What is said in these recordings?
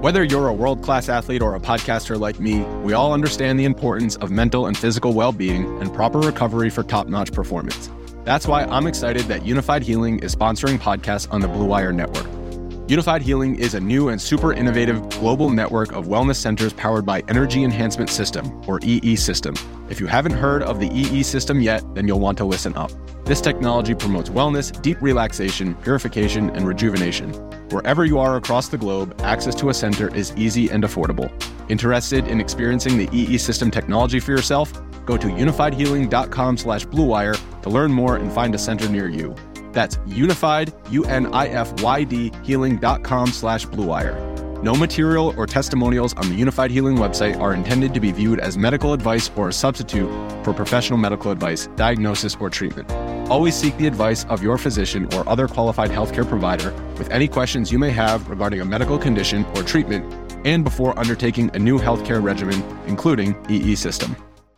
Whether you're a world-class athlete or a podcaster like me, we all understand the importance of mental and physical well-being and proper recovery for top-notch performance. That's why I'm excited that Unified Healing is sponsoring podcasts on the Blue Wire Network. Unified Healing is a new and super innovative global network of wellness centers powered by Energy Enhancement System, or EE System. If you haven't heard of the EE System yet, then you'll want to listen up. This technology promotes wellness, deep relaxation, purification, and rejuvenation. Wherever you are across the globe, access to a center is easy and affordable. Interested in experiencing the EE System technology for yourself? Go to unifiedhealing.com/bluewire to learn more and find a center near you. That's unified, UNIFYD, healing.com/bluewire. No material or testimonials on the Unified Healing website are intended to be viewed as medical advice or a substitute for professional medical advice, diagnosis, or treatment. Always seek the advice of your physician or other qualified healthcare provider with any questions you may have regarding a medical condition or treatment and before undertaking a new healthcare regimen, including EE System.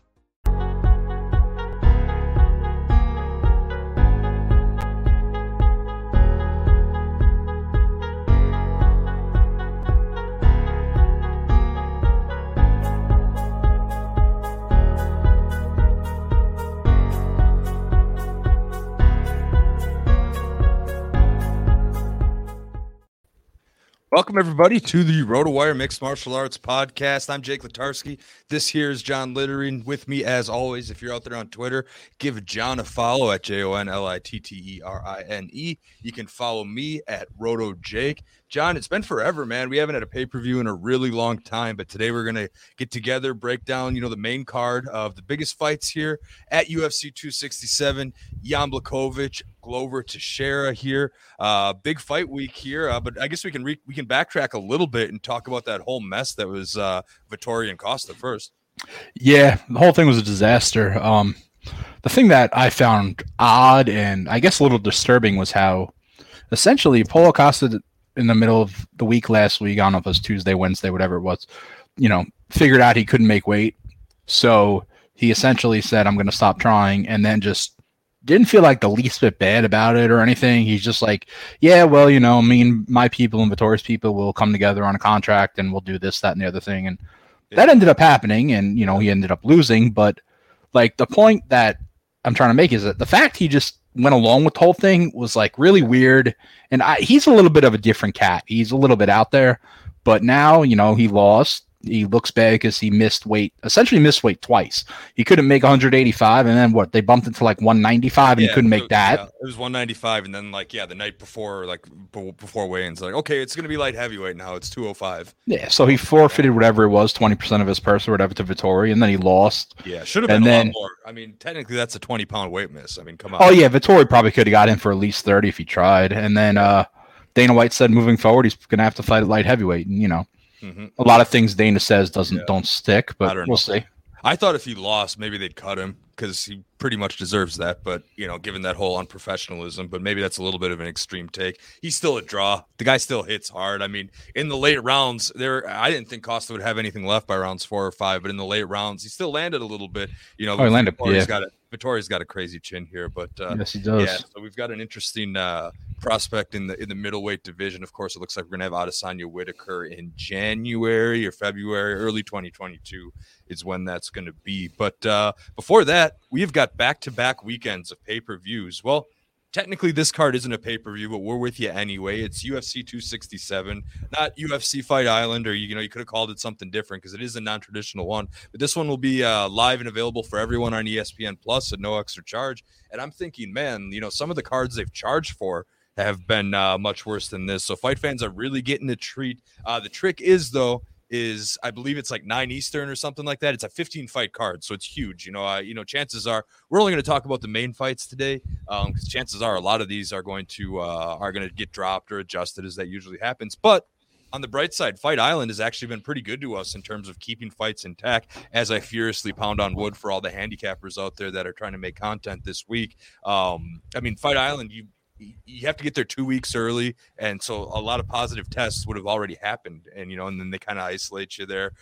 Welcome, everybody, to the RotoWire Mixed Martial Arts Podcast. I'm Jake Latarski. This here is John Littering with me, as always. If you're out there on Twitter, give John a follow at JONLITTERINE. You can follow me at RotoJake. John, it's been forever, man. We haven't had a pay-per-view in a really long time, but today we're going to get together, break down, the main card of the biggest fights here at UFC 267. Jan Blachowicz, Glover Teixeira here. Big fight week here, but I guess we can backtrack a little bit and talk about that whole mess that was Vettori and Costa first. Yeah, the whole thing was a disaster. The thing that I found odd and I guess a little disturbing was how essentially Paulo Costa in the middle of the week last week, I don't know if it was Tuesday, Wednesday, whatever it was, figured out he couldn't make weight. So he essentially said, I'm going to stop trying, and then just didn't feel like the least bit bad about it or anything. He's just like, yeah, well, me and my people and Vittori's people will come together on a contract and we'll do this, that, and the other thing. And that ended up happening, and, he ended up losing. But, like, the point that I'm trying to make is that the fact he just went along with the whole thing was, like, really weird. And he's a little bit of a different cat. He's a little bit out there. But now, he lost. He looks bad because he essentially missed weight twice. He couldn't make 185, and then they bumped it to like 195, and he couldn't make that. Yeah, it was 195, and then the night before, before weigh-ins, okay, it's going to be light heavyweight now. It's 205. Yeah, so he forfeited whatever it was, 20% of his purse or whatever to Vettori, and then he lost. Yeah, should have been a lot more. I mean, technically, that's a 20-pound weight miss. I mean, come on. Oh, yeah, Vettori probably could have got in for at least 30 if he tried. And then Dana White said moving forward, he's going to have to fight at light heavyweight, and, a lot of things Dana says don't stick, but we'll see. I thought if he lost, maybe they'd cut him because he pretty much deserves that. But, given that whole unprofessionalism, but maybe that's a little bit of an extreme take. He's still a draw. The guy still hits hard. I mean, in the late rounds I didn't think Costa would have anything left by rounds 4 or 5, but in the late rounds, he still landed a little bit. He landed. Vittori's got a crazy chin here, but yes, he does. Yeah, so we've got an interesting prospect in the middleweight division. Of course, it looks like we're gonna have Adesanya Whitaker in January or February, early 2022 is when that's gonna be. But before that, we've got back-to-back weekends of pay-per-views. Well, technically, this card isn't a pay-per-view, but we're with you anyway. It's UFC 267, not UFC Fight Island, or you could have called it something different because it is a non-traditional one. But this one will be live and available for everyone on ESPN Plus at no extra charge. And I'm thinking, man, some of the cards they've charged for have been much worse than this. So fight fans are really getting a treat. The trick is I believe it's like 9 Eastern or something like that. It's a 15-fight card, so it's huge. Chances are we're only going to talk about the main fights today, because chances are a lot of these are going to get dropped or adjusted, as that usually happens. But on the bright side, Fight Island has actually been pretty good to us in terms of keeping fights intact, as I furiously pound on wood for all the handicappers out there that are trying to make content this week. Fight Island, you have to get there 2 weeks early, and so a lot of positive tests would have already happened, and and then they kind of isolate you there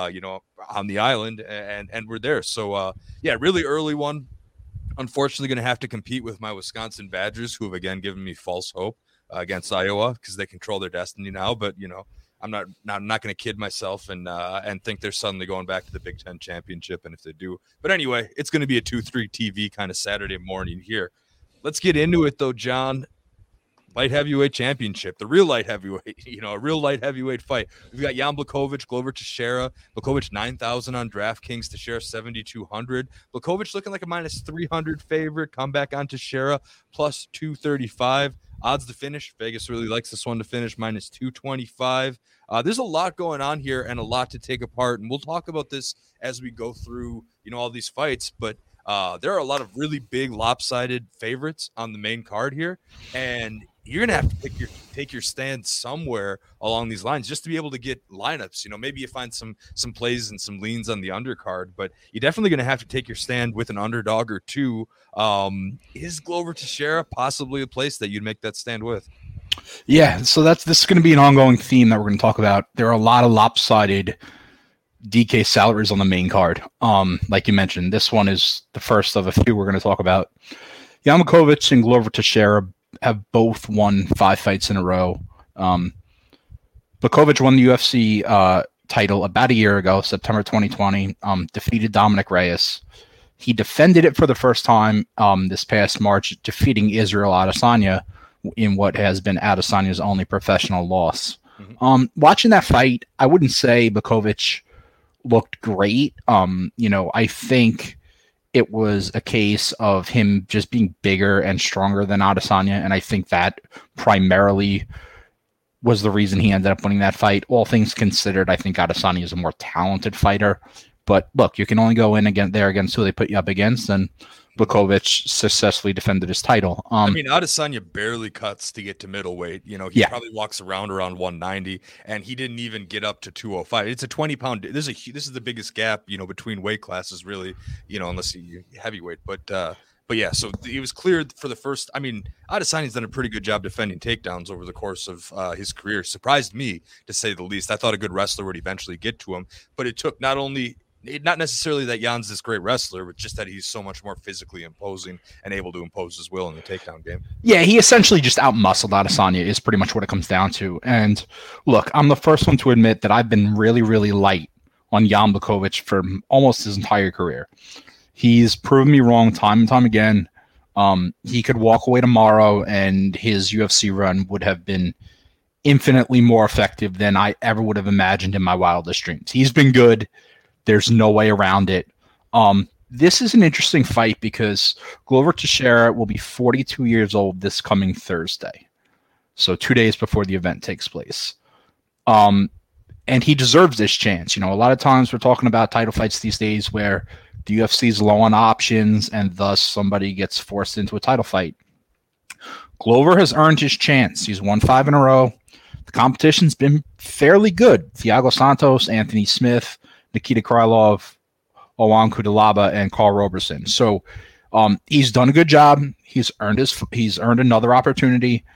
on the island, and we're there. So really early one. Unfortunately going to have to compete with my Wisconsin Badgers, who have again given me false hope against Iowa because they control their destiny now. But I'm not going to kid myself and think they're suddenly going back to the Big Ten championship. And if they do, but anyway, it's going to be a 2-3 TV kind of Saturday morning here. Let's get into it though, John. Light heavyweight championship, the real light heavyweight, a real light heavyweight fight. We've got Jan Blachowicz, Glover Teixeira. Blachowicz 9,000 on DraftKings, Teixeira 7,200. Blachowicz looking like a minus 300 favorite. Comeback on Teixeira plus 235. Odds to finish. Vegas really likes this one to finish minus 225. There's a lot going on here and a lot to take apart, and we'll talk about this as we go through, all these fights. But there are a lot of really big lopsided favorites on the main card here, and you're gonna have to take your stand somewhere along these lines just to be able to get lineups. Maybe you find some plays and some leans on the undercard, but you're definitely gonna have to take your stand with an underdog or two. Is Glover Teixeira possibly a place that you'd make that stand with? Yeah, so this is going to be an ongoing theme that we're going to talk about. There are a lot of lopsided DK salaries on the main card. Like you mentioned, this one is the first of a few we're going to talk about. Jan Blachowicz and Glover Teixeira have both won 5 fights in a row. Blachowicz won the UFC title about a year ago, September 2020, defeated Dominic Reyes. He defended it for the first time this past March, defeating Israel Adesanya in what has been Adesanya's only professional loss. Mm-hmm. Watching that fight, I wouldn't say Blachowicz looked great. I think it was a case of him just being bigger and stronger than Adesanya, and I think that primarily was the reason he ended up winning that fight. All things considered, I think Adesanya is a more talented fighter. But look, you can only go in there against who they put you up against, and Blachowicz successfully defended his title. Adesanya barely cuts to get to middleweight. He probably walks around 190, and he didn't even get up to 205. It's a 20-pound. This is the biggest gap, between weight classes, really. Unless you heavyweight, but yeah. So it was clear for the first. Adesanya's done a pretty good job defending takedowns over the course of his career. Surprised me, to say the least. I thought a good wrestler would eventually get to him, but it took not necessarily that Jan's this great wrestler, but just that he's so much more physically imposing and able to impose his will in the takedown game. Yeah, he essentially just outmuscled Adesanya is pretty much what it comes down to. And look, I'm the first one to admit that I've been really, really light on Jan Blachowicz for almost his entire career. He's proven me wrong time and time again. He could walk away tomorrow and his UFC run would have been infinitely more effective than I ever would have imagined in my wildest dreams. He's been good. There's no way around it. This is an interesting fight because Glover Teixeira will be 42 years old this coming Thursday. So 2 days before the event takes place. And he deserves this chance. A lot of times we're talking about title fights these days where the UFC is low on options and thus somebody gets forced into a title fight. Glover has earned his chance. He's won 5 in a row. The competition's been fairly good. Thiago Santos, Anthony Smith, Nikita Krylov, Owan Kudalaba, and Carl Roberson. So he's done a good job. He's earned another opportunity.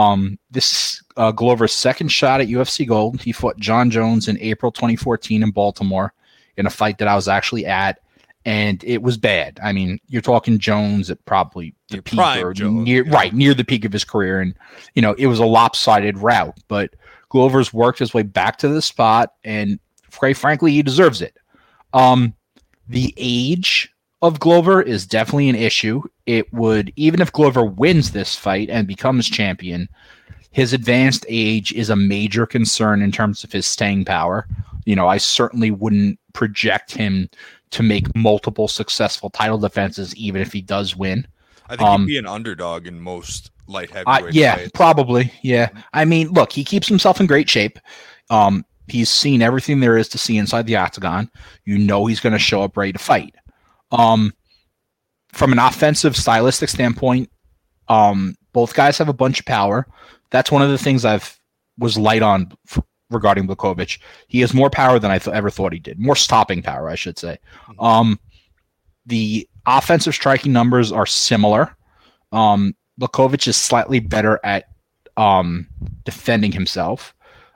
This Glover's second shot at UFC Gold. He fought John Jones in April 2014 in Baltimore in a fight that I was actually at, and it was bad. You're talking Jones at probably the peak or near the peak of his career, and it was a lopsided rout. But Glover's worked his way back to the spot, and quite frankly, he deserves it. The age of Glover is definitely an issue. It would, even if Glover wins this fight and becomes champion, his advanced age is a major concern in terms of his staying power. I certainly wouldn't project him to make multiple successful title defenses, even if he does win. I think he'd be an underdog in most light heavyweight fights. Probably. Yeah. Look, he keeps himself in great shape. He's seen everything there is to see inside the octagon. He's going to show up ready to fight. From an offensive, stylistic standpoint, both guys have a bunch of power. That's one of the things was light on regarding Blachowicz. He has more power than I ever thought he did. More stopping power, I should say. The offensive striking numbers are similar. Blachowicz is slightly better at defending himself.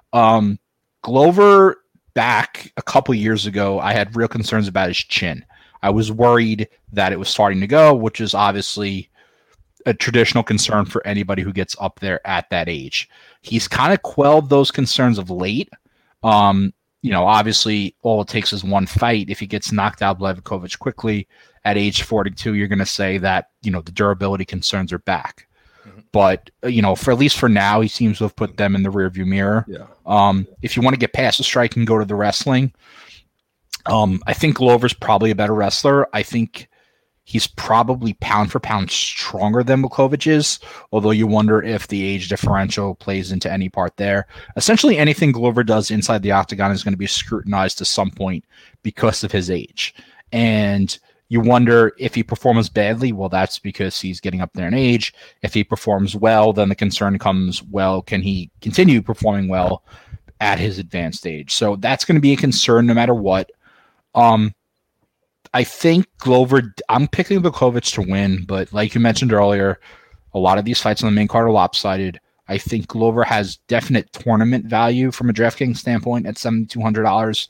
Glover, back a couple years ago, I had real concerns about his chin. I was worried that it was starting to go, which is obviously a traditional concern for anybody who gets up there at that age. He's kind of quelled those concerns of late, Obviously all it takes is one fight. If he gets knocked out Blachowicz quickly at age 42, you're going to say that, the durability concerns are back. Mm-hmm. But, for at least for now, he seems to have put them in the rearview mirror. Yeah. If you want to get past the strike and go to the wrestling, I think Glover's probably a better wrestler. I think he's probably pound for pound stronger than Blachowicz is, although you wonder if the age differential plays into any part there. Essentially, anything Glover does inside the octagon is going to be scrutinized to some point because of his age. And you wonder if he performs badly, well, that's because he's getting up there in age. If he performs well, then the concern comes, well, can he continue performing well at his advanced age? So that's going to be a concern no matter what. I think Glover, I'm picking Blachowicz to win, but like you mentioned earlier, a lot of these fights on the main card are lopsided. I think Glover has definite tournament value from a DraftKings standpoint at $7,200.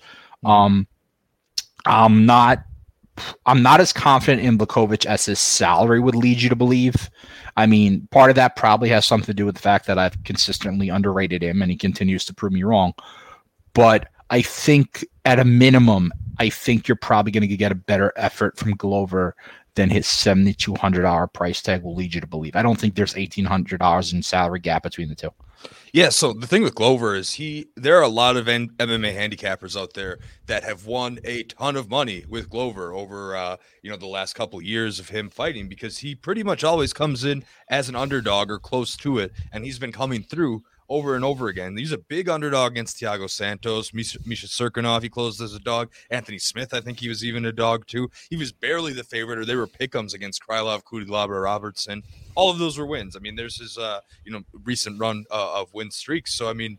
I'm not as confident in Blachowicz as his salary would lead you to believe. I mean, part of that probably has something to do with the fact that I've consistently underrated him and he continues to prove me wrong. But I think at a minimum, I think you're probably going to get a better effort from Glover than his $7,200 price tag will lead you to believe. I don't think there's $1,800 in salary gap between the two. Yeah, so the thing with Glover is there are a lot of MMA handicappers out there that have won a ton of money with Glover over the last couple of years of him fighting, because he pretty much always comes in as an underdog or close to it, and he's been coming through over and over again. He's a big underdog against Thiago Santos, Misha Cirkunov, he closed as a dog. Anthony Smith, I think he was even a dog too. He was barely the favorite, or they were pick'ems against Krylov, Kudilaba, Robertson. All of those were wins. I mean, there's his recent run of win streaks. So I mean,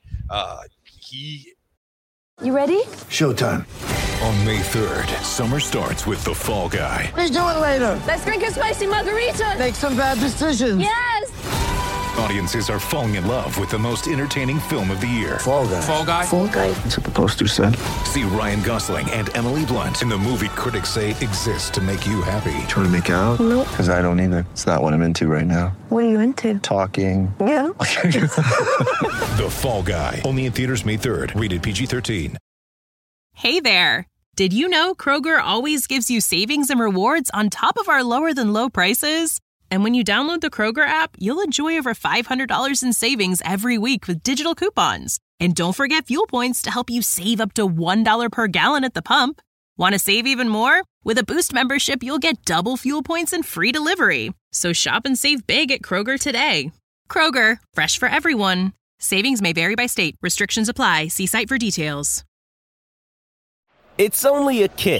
You ready? Showtime. On May 3rd, summer starts with The Fall Guy. Let's do it later. Let's drink a spicy margarita. Make some bad decisions. Yes. Audiences are falling in love with the most entertaining film of the year. Fall Guy. Fall Guy? Fall guy. That's what the poster said. See Ryan Gosling and Emily Blunt in the movie critics say exists to make you happy. Trying to make it out? Nope. Because I don't either. It's not what I'm into right now. What are you into? Talking. Yeah. The Fall Guy. Only in theaters May 3rd. Rated PG-13. Hey there. Did you know Kroger always gives you savings and rewards on top of our lower than low prices? And when you download the Kroger app, you'll enjoy over $500 in savings every week with digital coupons. And don't forget fuel points to help you save up to $1 per gallon at the pump. Want to save even more? With a Boost membership, you'll get double fuel points and free delivery. So shop and save big at Kroger today. Kroger, fresh for everyone. Savings may vary by state. Restrictions apply. See site for details. It's only a kick.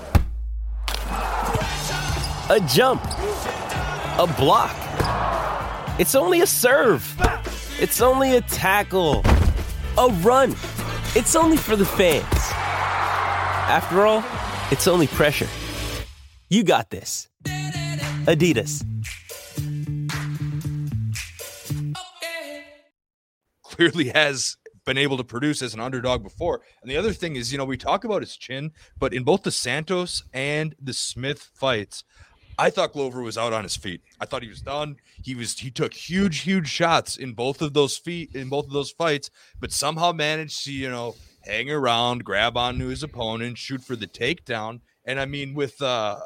A jump. A block. It's only a serve. It's only a tackle. A run. It's only for the fans. After all, it's only pressure. You got this. Adidas. Clearly has been able to produce as an underdog before. And the other thing is, we talk about his chin, but in both the Santos and the Smith fights, I thought Glover was out on his feet. I thought he was done. He took huge shots in both of those fights, but somehow managed to, hang around, grab onto his opponent, shoot for the takedown. And I mean, with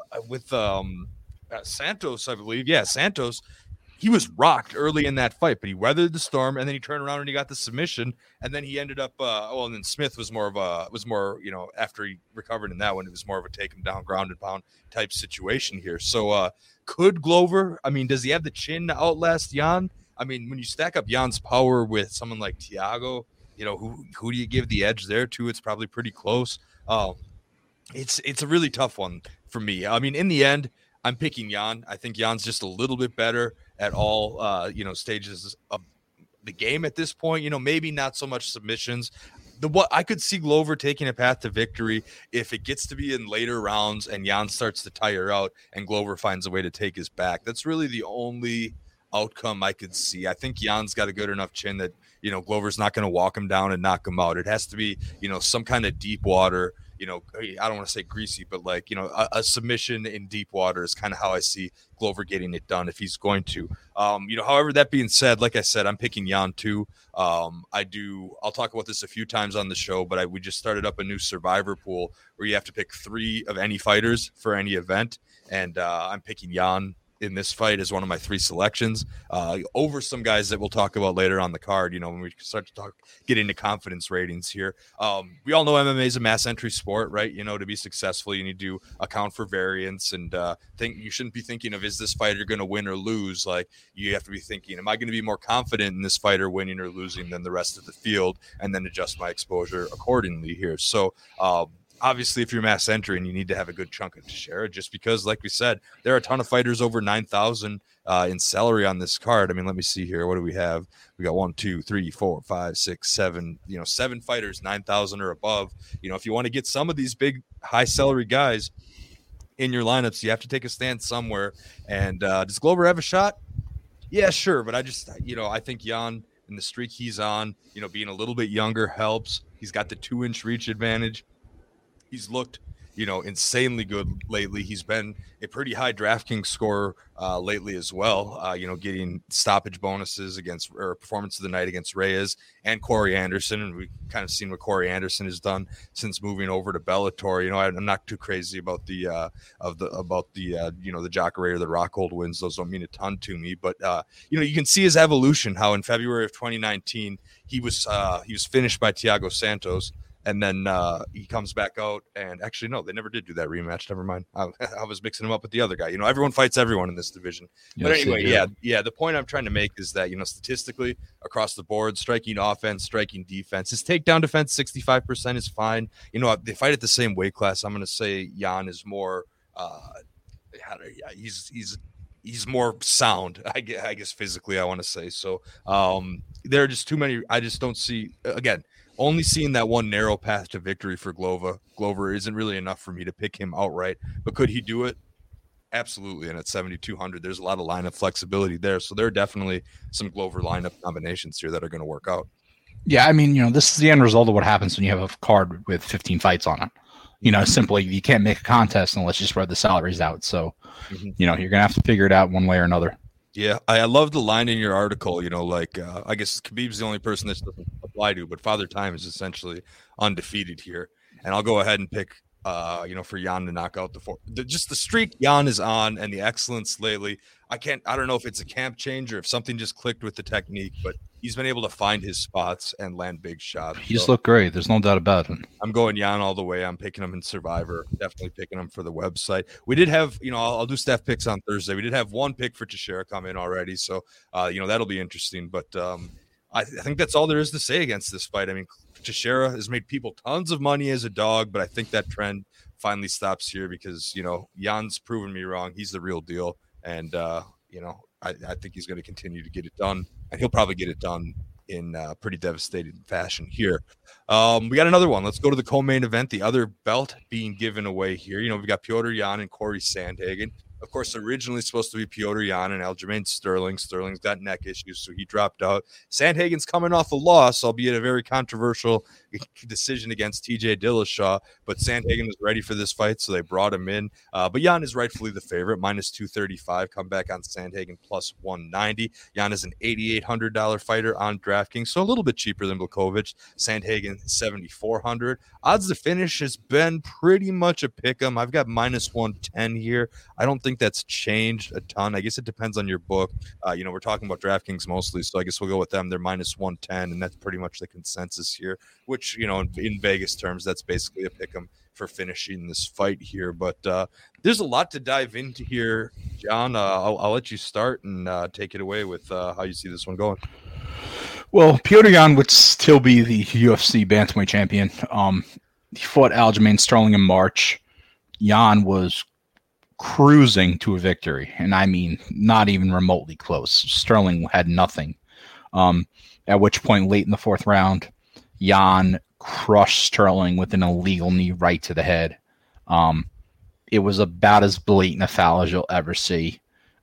Santos, I believe, Santos, he was rocked early in that fight, but he weathered the storm, and then he turned around and he got the submission, and then he ended up. And then Smith was more, after he recovered in that one, it was more of a take him down, ground and pound type situation here. So, could Glover? I mean, does he have the chin to outlast Jan? I mean, when you stack up Jan's power with someone like Thiago, who do you give the edge there to? It's probably pretty close. It's a really tough one for me. I mean, in the end, I'm picking Jan. I think Jan's just a little bit better at all, stages of the game at this point. Maybe not so much submissions. What I could see Glover taking a path to victory if it gets to be in later rounds and Jan starts to tire out and Glover finds a way to take his back. That's really the only outcome I could see. I think Jan's got a good enough chin that, Glover's not going to walk him down and knock him out. It has to be, some kind of deep water I don't want to say greasy, but like, a submission in deep water is kind of how I see Glover getting it done if he's going to. However, that being said, like I said, I'm picking Jan too. I'll talk about this a few times on the show, but we just started up a new survivor pool where you have to pick 3 of any fighters for any event. And I'm picking Jan in this fight as one of my 3 selections over some guys that we'll talk about later on the card, when we start to get into confidence ratings here. We all know MMA is a mass entry sport, right? To be successful, you need to account for variance and you shouldn't be thinking of, is this fighter going to win or lose? Like, you have to be thinking, am I going to be more confident in this fighter winning or losing than the rest of the field, and then adjust my exposure accordingly here. So, obviously, if you're mass entering, you need to have a good chunk of Teixeira, just because, like we said, there are a ton of fighters over 9,000 in salary on this card. I mean, let me see here. What do we have? We got 1, 2, 3, 4, 5, 6, 7, 7 fighters, 9,000 or above. If you want to get some of these big high salary guys in your lineups, you have to take a stand somewhere. And does Glover have a shot? Yeah, sure. But I think Jan and the streak he's on, being a little bit younger helps. He's got the 2-inch reach advantage. He's looked, insanely good lately. He's been a pretty high DraftKings scorer lately as well, getting stoppage bonuses or performance of the night against Reyes and Corey Anderson. And we've kind of seen what Corey Anderson has done since moving over to Bellator. I'm not too crazy about the Jacare or the Rockhold wins. Those don't mean a ton to me, but you can see his evolution, how in February of 2019, he was finished by Thiago Santos. And then he comes back out, and actually, no, they never did do that rematch. Never mind. I was mixing him up with the other guy. Everyone fights everyone in this division. Yes, but anyway, yeah. The point I'm trying to make is that, statistically across the board, striking offense, striking defense, his takedown defense, 65% is fine. They fight at the same weight class. I'm going to say Jan is more. He's more sound, I guess physically, I want to say. So there are just too many. I just don't see, again, only seeing that one narrow path to victory for Glover isn't really enough for me to pick him outright. But could he do it? Absolutely. And at 7,200, there's a lot of lineup flexibility there. So there are definitely some Glover lineup combinations here that are going to work out. Yeah, I mean, this is the end result of what happens when you have a card with 15 fights on it. Simply you can't make a contest unless you spread the salaries out. So, you're going to have to figure it out one way or another. Yeah, I love the line in your article, I guess Khabib's the only person this doesn't apply to, but Father Time is essentially undefeated here. And I'll go ahead and pick, for Jan to knock out just the streak Jan is on and the excellence lately. I don't know if it's a camp change or if something just clicked with the technique, but he's been able to find his spots and land big shots. He's looked great. There's no doubt about it. I'm going Jan all the way. I'm picking him in Survivor. Definitely picking him for the website. We did have, I'll do staff picks on Thursday. We did have one pick for Teixeira come in already. So, that'll be interesting. But I think that's all there is to say against this fight. I mean, Teixeira has made people tons of money as a dog, but I think that trend finally stops here because, Jan's proven me wrong. He's the real deal. And, I think he's going to continue to get it done, and he'll probably get it done in pretty devastating fashion here. We got another one. Let's go to the co-main event, the other belt being given away here. We've got Petr Yan and Corey Sandhagen. Of course, originally supposed to be Petr Yan and Aljamain Sterling. Sterling's got neck issues, so he dropped out. Sandhagen's coming off a loss, albeit a very controversial decision against TJ Dillashaw, but Sandhagen was ready for this fight, so they brought him in. But Yan is rightfully the favorite, minus 235. Come back on Sandhagen, plus 190. Yan is an $8,800 fighter on DraftKings, so a little bit cheaper than Blachowicz. Sandhagen, $7,400. Odds to finish has been pretty much a pick 'em. I've got minus 110 here. I don't think that's changed a ton. I guess it depends on your book. We're talking about DraftKings mostly, so I guess we'll go with them. They're minus 110, and that's pretty much the consensus here, which, in Vegas terms, that's basically a pick 'em for finishing this fight here. But there's a lot to dive into here, John. I'll let you start and take it away with how you see this one going. Well, Petr Yan would still be the UFC bantamweight champion. He fought Aljamain Sterling in March. Yan was cruising to a victory, and I mean not even remotely close. Sterling had nothing. At which point, late in the fourth round, Yan crushed Sterling with an illegal knee right to the head. It was about as blatant a foul as you'll ever see.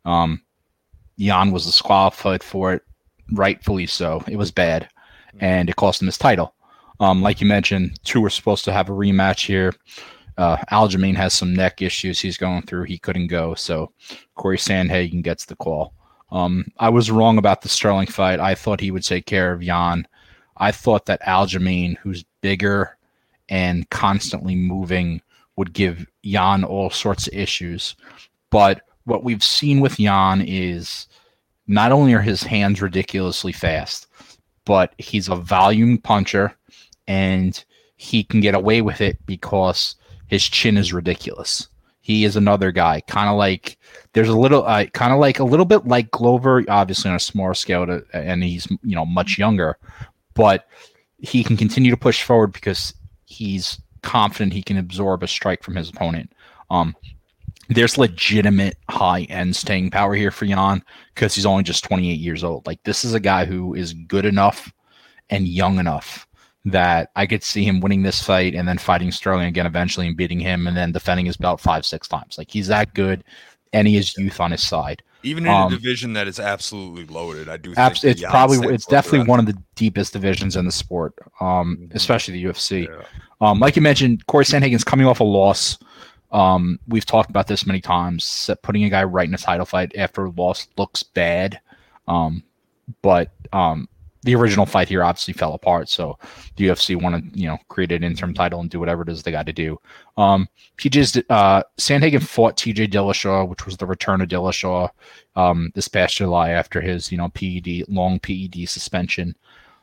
Yan was disqualified for it, rightfully so. It was bad, and it cost him his title. Like you mentioned, two were supposed to have a rematch here. Aljamain has some neck issues he's going through. He couldn't go, so Corey Sandhagen gets the call. I was wrong about the Sterling fight. I thought he would take care of Jan. I thought that Aljamain, who's bigger and constantly moving, would give Jan all sorts of issues. But what we've seen with Jan is not only are his hands ridiculously fast, but he's a volume puncher, and he can get away with it because his chin is ridiculous. He is another guy, kind of like there's a little, kind of like a little bit like Glover, obviously on a smaller scale, and he's much younger, but he can continue to push forward because he's confident he can absorb a strike from his opponent. There's legitimate high-end staying power here for Jan because he's only just 28 years old. Like, this is a guy who is good enough and young enough that I could see him winning this fight and then fighting Sterling again eventually and beating him and then defending his belt 5-6 times. Like, he's that good, and he has youth on his side. Even in a division that is absolutely loaded, I do think it's definitely one of the deepest divisions in the sport, especially the UFC. Yeah. Like you mentioned, Corey Sandhagen's coming off a loss. We've talked about this many times. Putting a guy right in a title fight after a loss looks bad. But the original fight here obviously fell apart. So the UFC want to, create an interim title and do whatever it is they got to do. Sandhagen fought TJ Dillashaw, which was the return of Dillashaw, this past July after his, long PED suspension.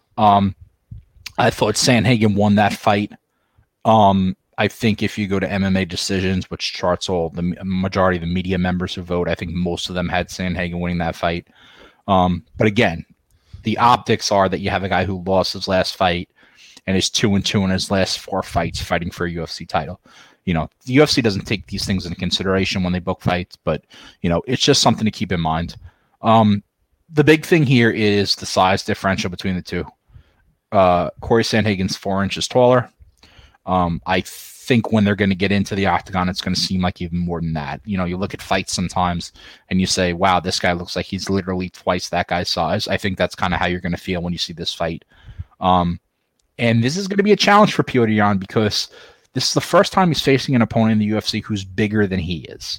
I thought Sandhagen won that fight. I think if you go to MMA decisions, which charts all the majority of the media members who vote, I think most of them had Sandhagen winning that fight. But again, the optics are that you have a guy who lost his last fight and is 2-2 in his last 4 fights fighting for a UFC title. The UFC doesn't take these things into consideration when they book fights, but it's just something to keep in mind. The big thing here is the size differential between the two. Corey Sandhagen's 4 inches taller. I think when they're going to get into the octagon, it's going to seem like even more than that. You look at fights sometimes and you say, wow, this guy looks like he's literally twice that guy's size. I think that's kind of how you're going to feel when you see this fight. And this is going to be a challenge for Petr Yan because this is the first time he's facing an opponent in the UFC who's bigger than he is.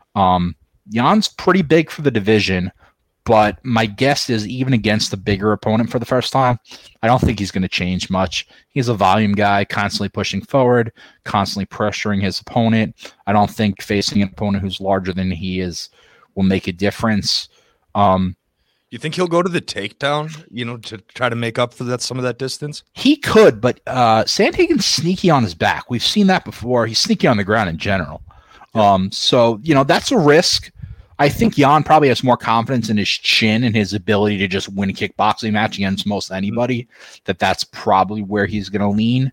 Jan's pretty big for the division, but my guess is even against the bigger opponent for the first time, I don't think he's going to change much. He's a volume guy, constantly pushing forward, constantly pressuring his opponent. I don't think facing an opponent who's larger than he is will make a difference. You think he'll go to the takedown, to try to make up for some of that distance? He could, but Sandhagen's sneaky on his back. We've seen that before. He's sneaky on the ground in general. So that's a risk. I think Jan probably has more confidence in his chin and his ability to just win a kickboxing match against most anybody. That's probably where he's going to lean.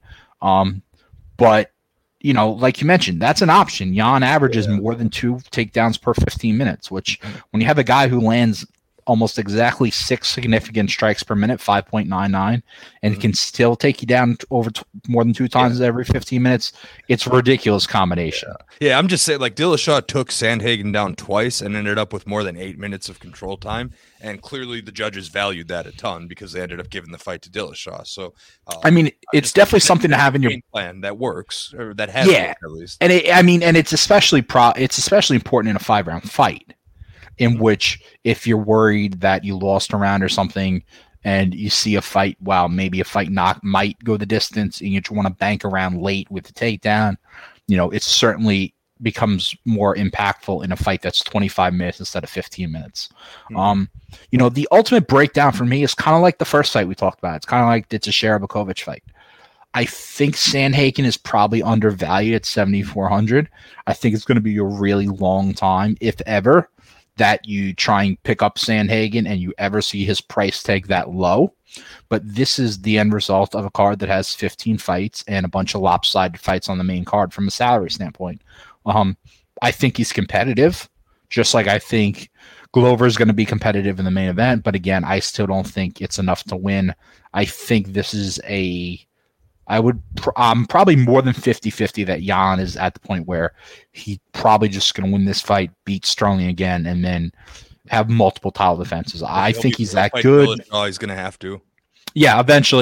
But, like you mentioned, that's an option. Jan averages more than 2 takedowns per 15 minutes, which when you have a guy who lands almost exactly 6 significant strikes per minute, 5.99, and can still take you down over more than 2 times every 15 minutes. It's a ridiculous combination. Yeah, I'm just saying, like, Dillashaw took Sandhagen down twice and ended up with more than 8 minutes of control time, and clearly the judges valued that a ton because they ended up giving the fight to Dillashaw. So, it's definitely something to have in your plan that works, or that has worked at least. And it's especially important in a 5-round fight, in which if you're worried that you lost a round or something and you see a fight, maybe a fight might go the distance and you want to bank around late with the takedown, it certainly becomes more impactful in a fight that's 25 minutes instead of 15 minutes. The ultimate breakdown for me is kind of like the first fight we talked about. It's kind of like the Teixeira-Bukovic fight. I think Sandhagen is probably undervalued at 7,400. I think it's going to be a really long time, if ever, that you try and pick up Sandhagen and you ever see his price tag that low. But this is the end result of a card that has 15 fights and a bunch of lopsided fights on the main card from a salary standpoint. I think he's competitive, just like I think Glover is going to be competitive in the main event. But again, I still don't think it's enough to win. I think this is I'm probably more than 50-50 that Jan is at the point where he probably just going to win this fight, beat Sterling again, and then have multiple title defenses. I think he's that good. Oh, he's going to have to. Yeah, eventually.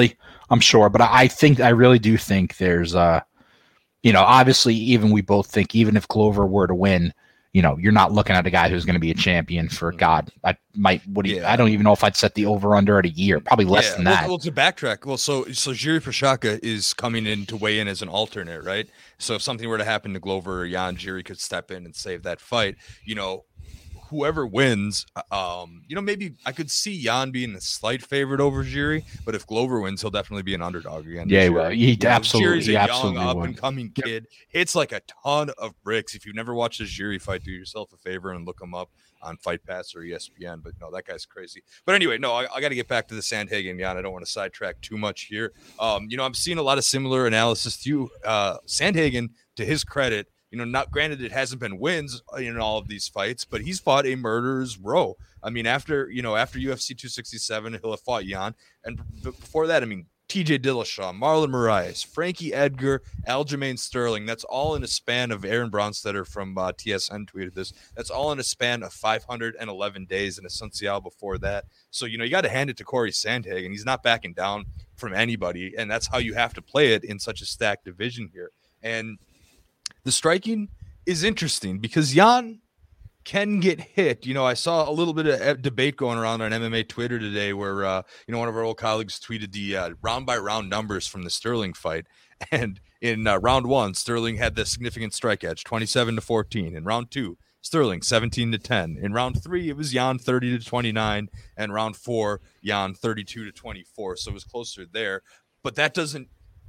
I'm sure, but I really do think there's obviously even we both think even if Glover were to win, you're not looking at a guy who's going to be a champion for God. I don't even know if I'd set the over under at a year, probably less than that. Well, to backtrack, so Jiří Procházka is coming in to weigh in as an alternate, right? So if something were to happen to Glover or Jan, Jiří could step in and save that fight. Whoever wins, maybe I could see Jan being a slight favorite over Jiří, but if Glover wins, he'll definitely be an underdog again. Yeah, well, he absolutely, Jiří's a young, up and coming kid. Hits like a ton of bricks. If you've never watched a Jiří fight, do yourself a favor and look him up on Fight Pass or ESPN. But no, that guy's crazy. But anyway, no, I got to get back to the Sandhagen Jan. I don't want to sidetrack too much here. I'm seeing a lot of similar analysis to you. Sandhagen, to his credit, not granted, it hasn't been wins in all of these fights, but he's fought a murderer's row. I mean, after UFC 267, he'll have fought Jan. And before that, TJ Dillashaw, Marlon Moraes, Frankie Edgar, Aljamain Sterling. That's all in a span of Aaron Bronstetter from TSN tweeted this. That's all in a span of 511 days and Asunciao before that. So, you got to hand it to Corey Sandhagen. He's not backing down from anybody. And that's how you have to play it in such a stacked division here. And the striking is interesting because Jan can get hit. I saw a little bit of debate going around on MMA Twitter today where, one of our old colleagues tweeted the round by round numbers from the Sterling fight. And in round 1, Sterling had the significant strike edge, 27-14. In round 2, Sterling 17-10. In round 3, it was Jan 30-29. And round 4, Jan 32-24. So it was closer there. But that doesn't.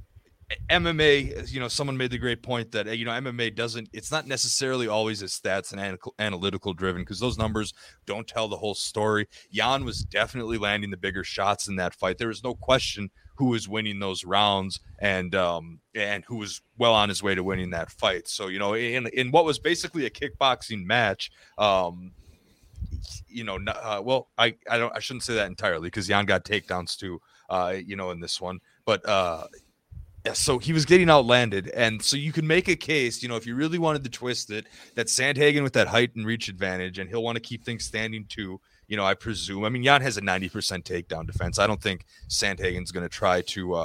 MMA, someone made the great point that, MMA it's not necessarily always a stats and analytical driven because those numbers don't tell the whole story. Jan was definitely landing the bigger shots in that fight. There was no question who was winning those rounds and who was well on his way to winning that fight. So, in what was basically a kickboxing match, I shouldn't say that entirely because Jan got takedowns too, in this one, but, so he was getting outlanded, and so you can make a case, if you really wanted to twist it, that Sandhagen with that height and reach advantage, and he'll want to keep things standing too, I presume. Jan has a 90% takedown defense. I don't think Sandhagen's going to try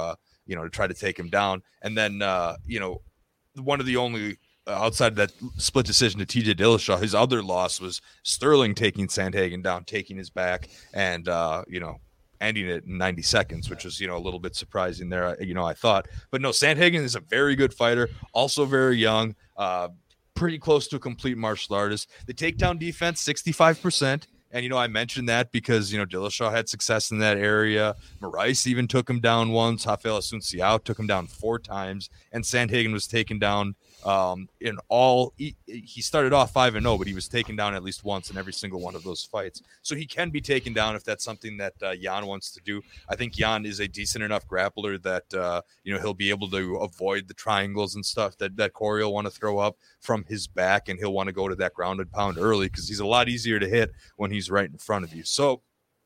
to take him down. And then, one of the only outside of that split decision to TJ Dillashaw, his other loss was Sterling taking Sandhagen down, taking his back, and ending it in 90 seconds, which was, a little bit surprising there, I thought. But no, Sandhagen is a very good fighter, also very young, pretty close to a complete martial artist. The takedown defense, 65%. And, I mentioned that because, Dillashaw had success in that area. Moraes even took him down once. Rafael Asunciao took him down 4 times. And Sandhagen was taken down in all. He started off 5-0, but he was taken down at least once in every single one of those fights. So he can be taken down if that's something that Jan wants to do. I think Jan is a decent enough grappler that, he'll be able to avoid the triangles and stuff that Corey will want to throw up from his back, and he'll want to go to that grounded pound early because he's a lot easier to hit when he's right in front of you. So,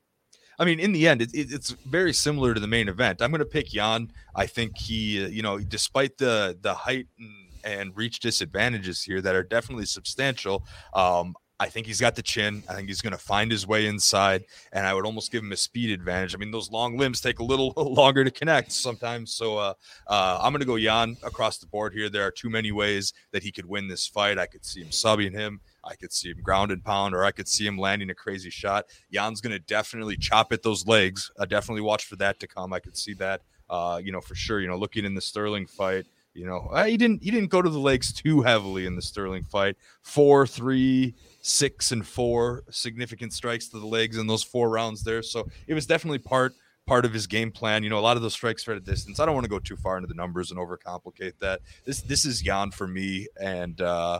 in the end, it's very similar to the main event. I'm going to pick Jan. I think he, despite the height and reach disadvantages here that are definitely substantial, I think he's got the chin. I think he's going to find his way inside, and I would almost give him a speed advantage. Those long limbs take a little longer to connect sometimes. So I'm going to go Jan across the board here. There are too many ways that he could win this fight. I could see him subbing him. I could see him ground and pound, or I could see him landing a crazy shot. Jan's going to definitely chop at those legs. I definitely watch for that to come. I could see that, for sure. Looking in the Sterling fight, he didn't go to the legs too heavily in the Sterling fight. 4, 3, 6, and 4 significant strikes to the legs in those 4 rounds there. So it was definitely part of his game plan. A lot of those strikes are at a distance. I don't want to go too far into the numbers and overcomplicate that. This is Jan for me, and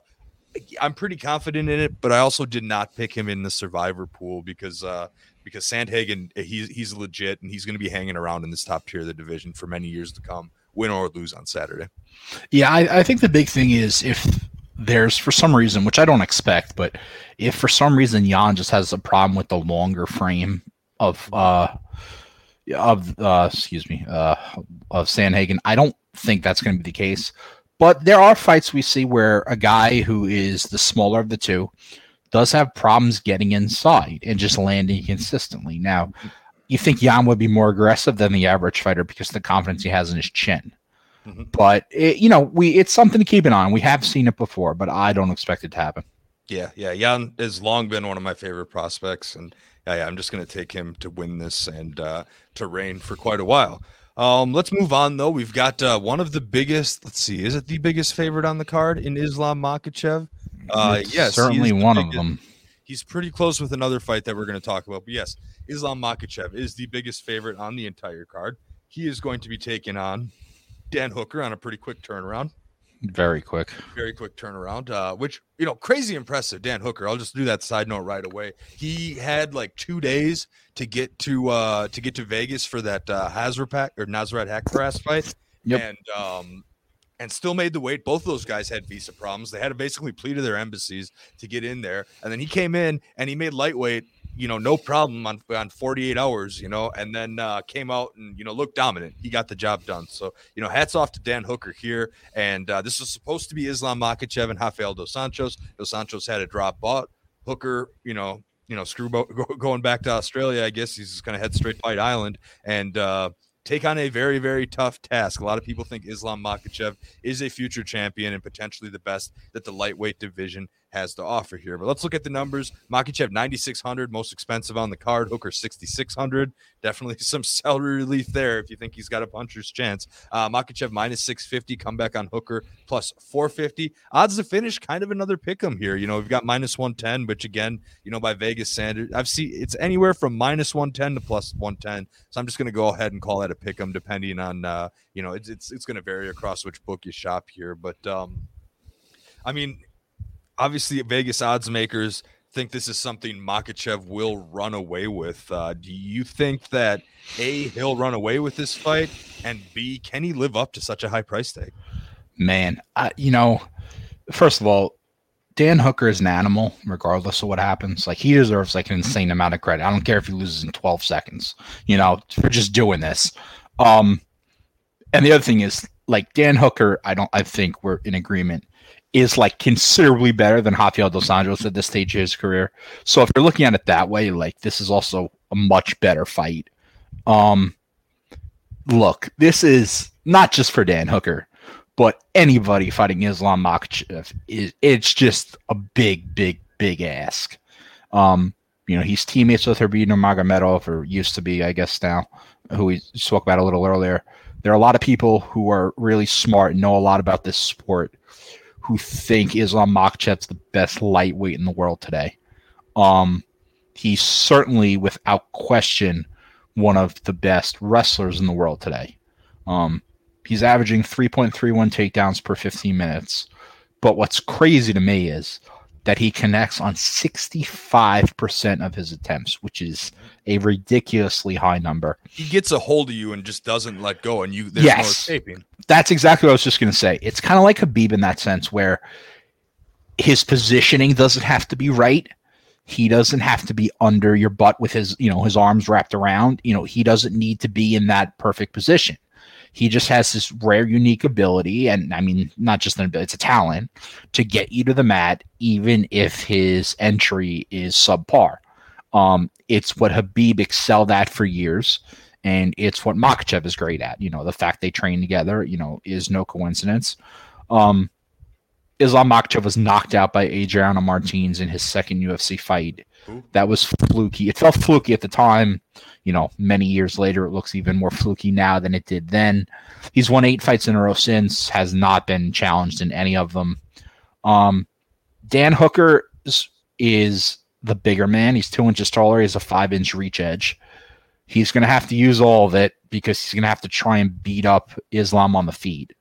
I'm pretty confident in it, but I also did not pick him in the survivor pool because Sandhagen, he's legit, and he's going to be hanging around in this top tier of the division for many years to come, win or lose on Saturday. Yeah, I think the big thing is if there's, for some reason, which I don't expect, but if for some reason Jan just has a problem with the longer frame of Sandhagen, I don't think that's going to be the case. But there are fights we see where a guy who is the smaller of the two does have problems getting inside and just landing consistently. Now, you think Jan would be more aggressive than the average fighter because of the confidence he has in his chin. Mm-hmm. But it's something to keep an eye on. We have seen it before, but I don't expect it to happen. Yeah. Jan has long been one of my favorite prospects, and I'm just going to take him to win this and to reign for quite a while. Let's move on, though. We've got one of the biggest. Let's see, is it the biggest favorite on the card in Islam Makhachev? Yes, certainly one of them. He's pretty close with another fight that we're going to talk about. But yes, Islam Makhachev is the biggest favorite on the entire card. He is going to be taking on Dan Hooker on a pretty quick turnaround. Very quick turnaround, which, crazy impressive. Dan Hooker. I'll just do that side note right away. He had like 2 days to get to Vegas for that Nasrat Haqparast fight. Yep. And still made the weight. Both of those guys had visa problems. They had to basically plead to their embassies to get in there. And then he came in and he made lightweight, no problem on 48 hours, and then came out and, looked dominant. He got the job done. So, hats off to Dan Hooker here. And this was supposed to be Islam Makhachev and Rafael Dos Santos. Dos Santos had a drop, but Hooker, going back to Australia, I guess he's just going to head straight to Fight Island and take on a very, very tough task. A lot of people think Islam Makhachev is a future champion and potentially the best that the lightweight division has to offer here. But let's look at the numbers. Makhachev 9,600, most expensive on the card. Hooker 6,600. Definitely some salary relief there if you think he's got a puncher's chance. Makhachev minus 650, comeback on Hooker plus 450. Odds to finish, kind of another pick'em here. We've got minus 110, which again, by Vegas standard, I've seen it's anywhere from minus 110 to plus 110. So I'm just going to go ahead and call that a pick'em, depending on it's going to vary across which book you shop here. But obviously, Vegas odds makers think this is something Makhachev will run away with. Do you think that A, he'll run away with this fight, and B, can he live up to such a high price tag? Man, first of all, Dan Hooker is an animal, regardless of what happens. Like, he deserves an insane amount of credit. I don't care if he loses in 12 seconds, for just doing this. And the other thing is, Dan Hooker, I think we're in agreement, is considerably better than Rafael Dos Santos at this stage of his career. So if you're looking at it that way, this is also a much better fight. Look, this is not just for Dan Hooker, but anybody fighting Islam Makhachev. It's just a big, big, big ask. He's teammates with Khabib Nurmagomedov, or used to be, I guess now, who we spoke about a little earlier. There are a lot of people who are really smart and know a lot about this sport who think Islam Makhachev's the best lightweight in the world today. He's certainly, without question, one of the best wrestlers in the world today. He's averaging 3.31 takedowns per 15 minutes. But what's crazy to me is that he connects on 65% of his attempts, which is a ridiculously high number. He gets a hold of you and just doesn't let go, and there's no escaping. That's exactly what I was just going to say. It's kind of like Khabib in that sense, where his positioning doesn't have to be right. He doesn't have to be under your butt with his arms wrapped around. He doesn't need to be in that perfect position. He just has this rare, unique ability, and not just an ability, it's a talent, to get you to the mat, even if his entry is subpar. It's what Khabib excelled at for years, and it's what Makhachev is great at. The fact they train together, is no coincidence. Islam Makhachev was knocked out by Adriano Martins in his second UFC fight. That was fluky. It felt fluky at the time. Many years later, it looks even more fluky now than it did then. He's won 8 fights in a row since, has not been challenged in any of them. Dan Hooker is the bigger man. He's 2 inches taller. He has a 5-inch reach edge. He's going to have to use all of it because he's going to have to try and beat up Islam on the feet.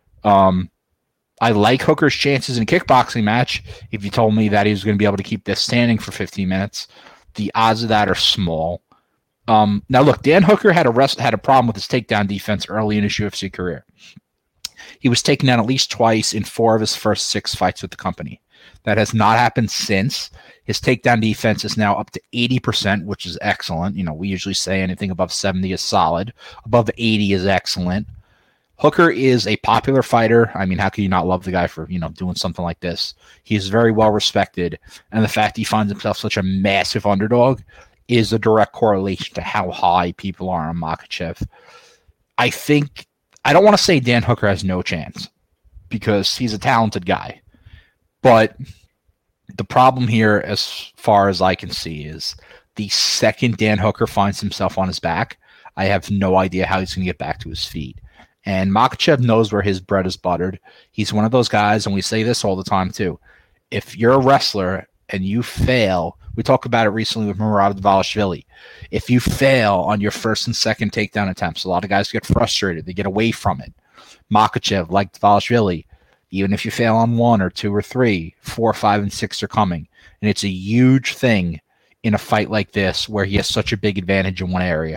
I like Hooker's chances in a kickboxing match. If you told me that he was going to be able to keep this standing for 15 minutes, the odds of that are small. Now, look, Dan Hooker had a problem with his takedown defense early in his UFC career. He was taken down at least twice in 4 of his first 6 fights with the company. That has not happened since. His takedown defense is now up to 80%, which is excellent. We usually say anything above 70 is solid. Above 80 is excellent. Hooker is a popular fighter. How can you not love the guy for, doing something like this? He's very well respected. And the fact he finds himself such a massive underdog is a direct correlation to how high people are on Makhachev. I don't want to say Dan Hooker has no chance because he's a talented guy. But the problem here, as far as I can see, is the second Dan Hooker finds himself on his back, I have no idea how he's going to get back to his feet. And Makhachev knows where his bread is buttered. He's one of those guys, and we say this all the time too. If you're a wrestler and you fail, we talked about it recently with Murad Dvalishvili. If you fail on your first and second takedown attempts, a lot of guys get frustrated. They get away from it. Makhachev, like Dvalishvili, even if you fail on 1 or 2 or 3, 4, 5, and 6 are coming. And it's a huge thing in a fight like this where he has such a big advantage in one area.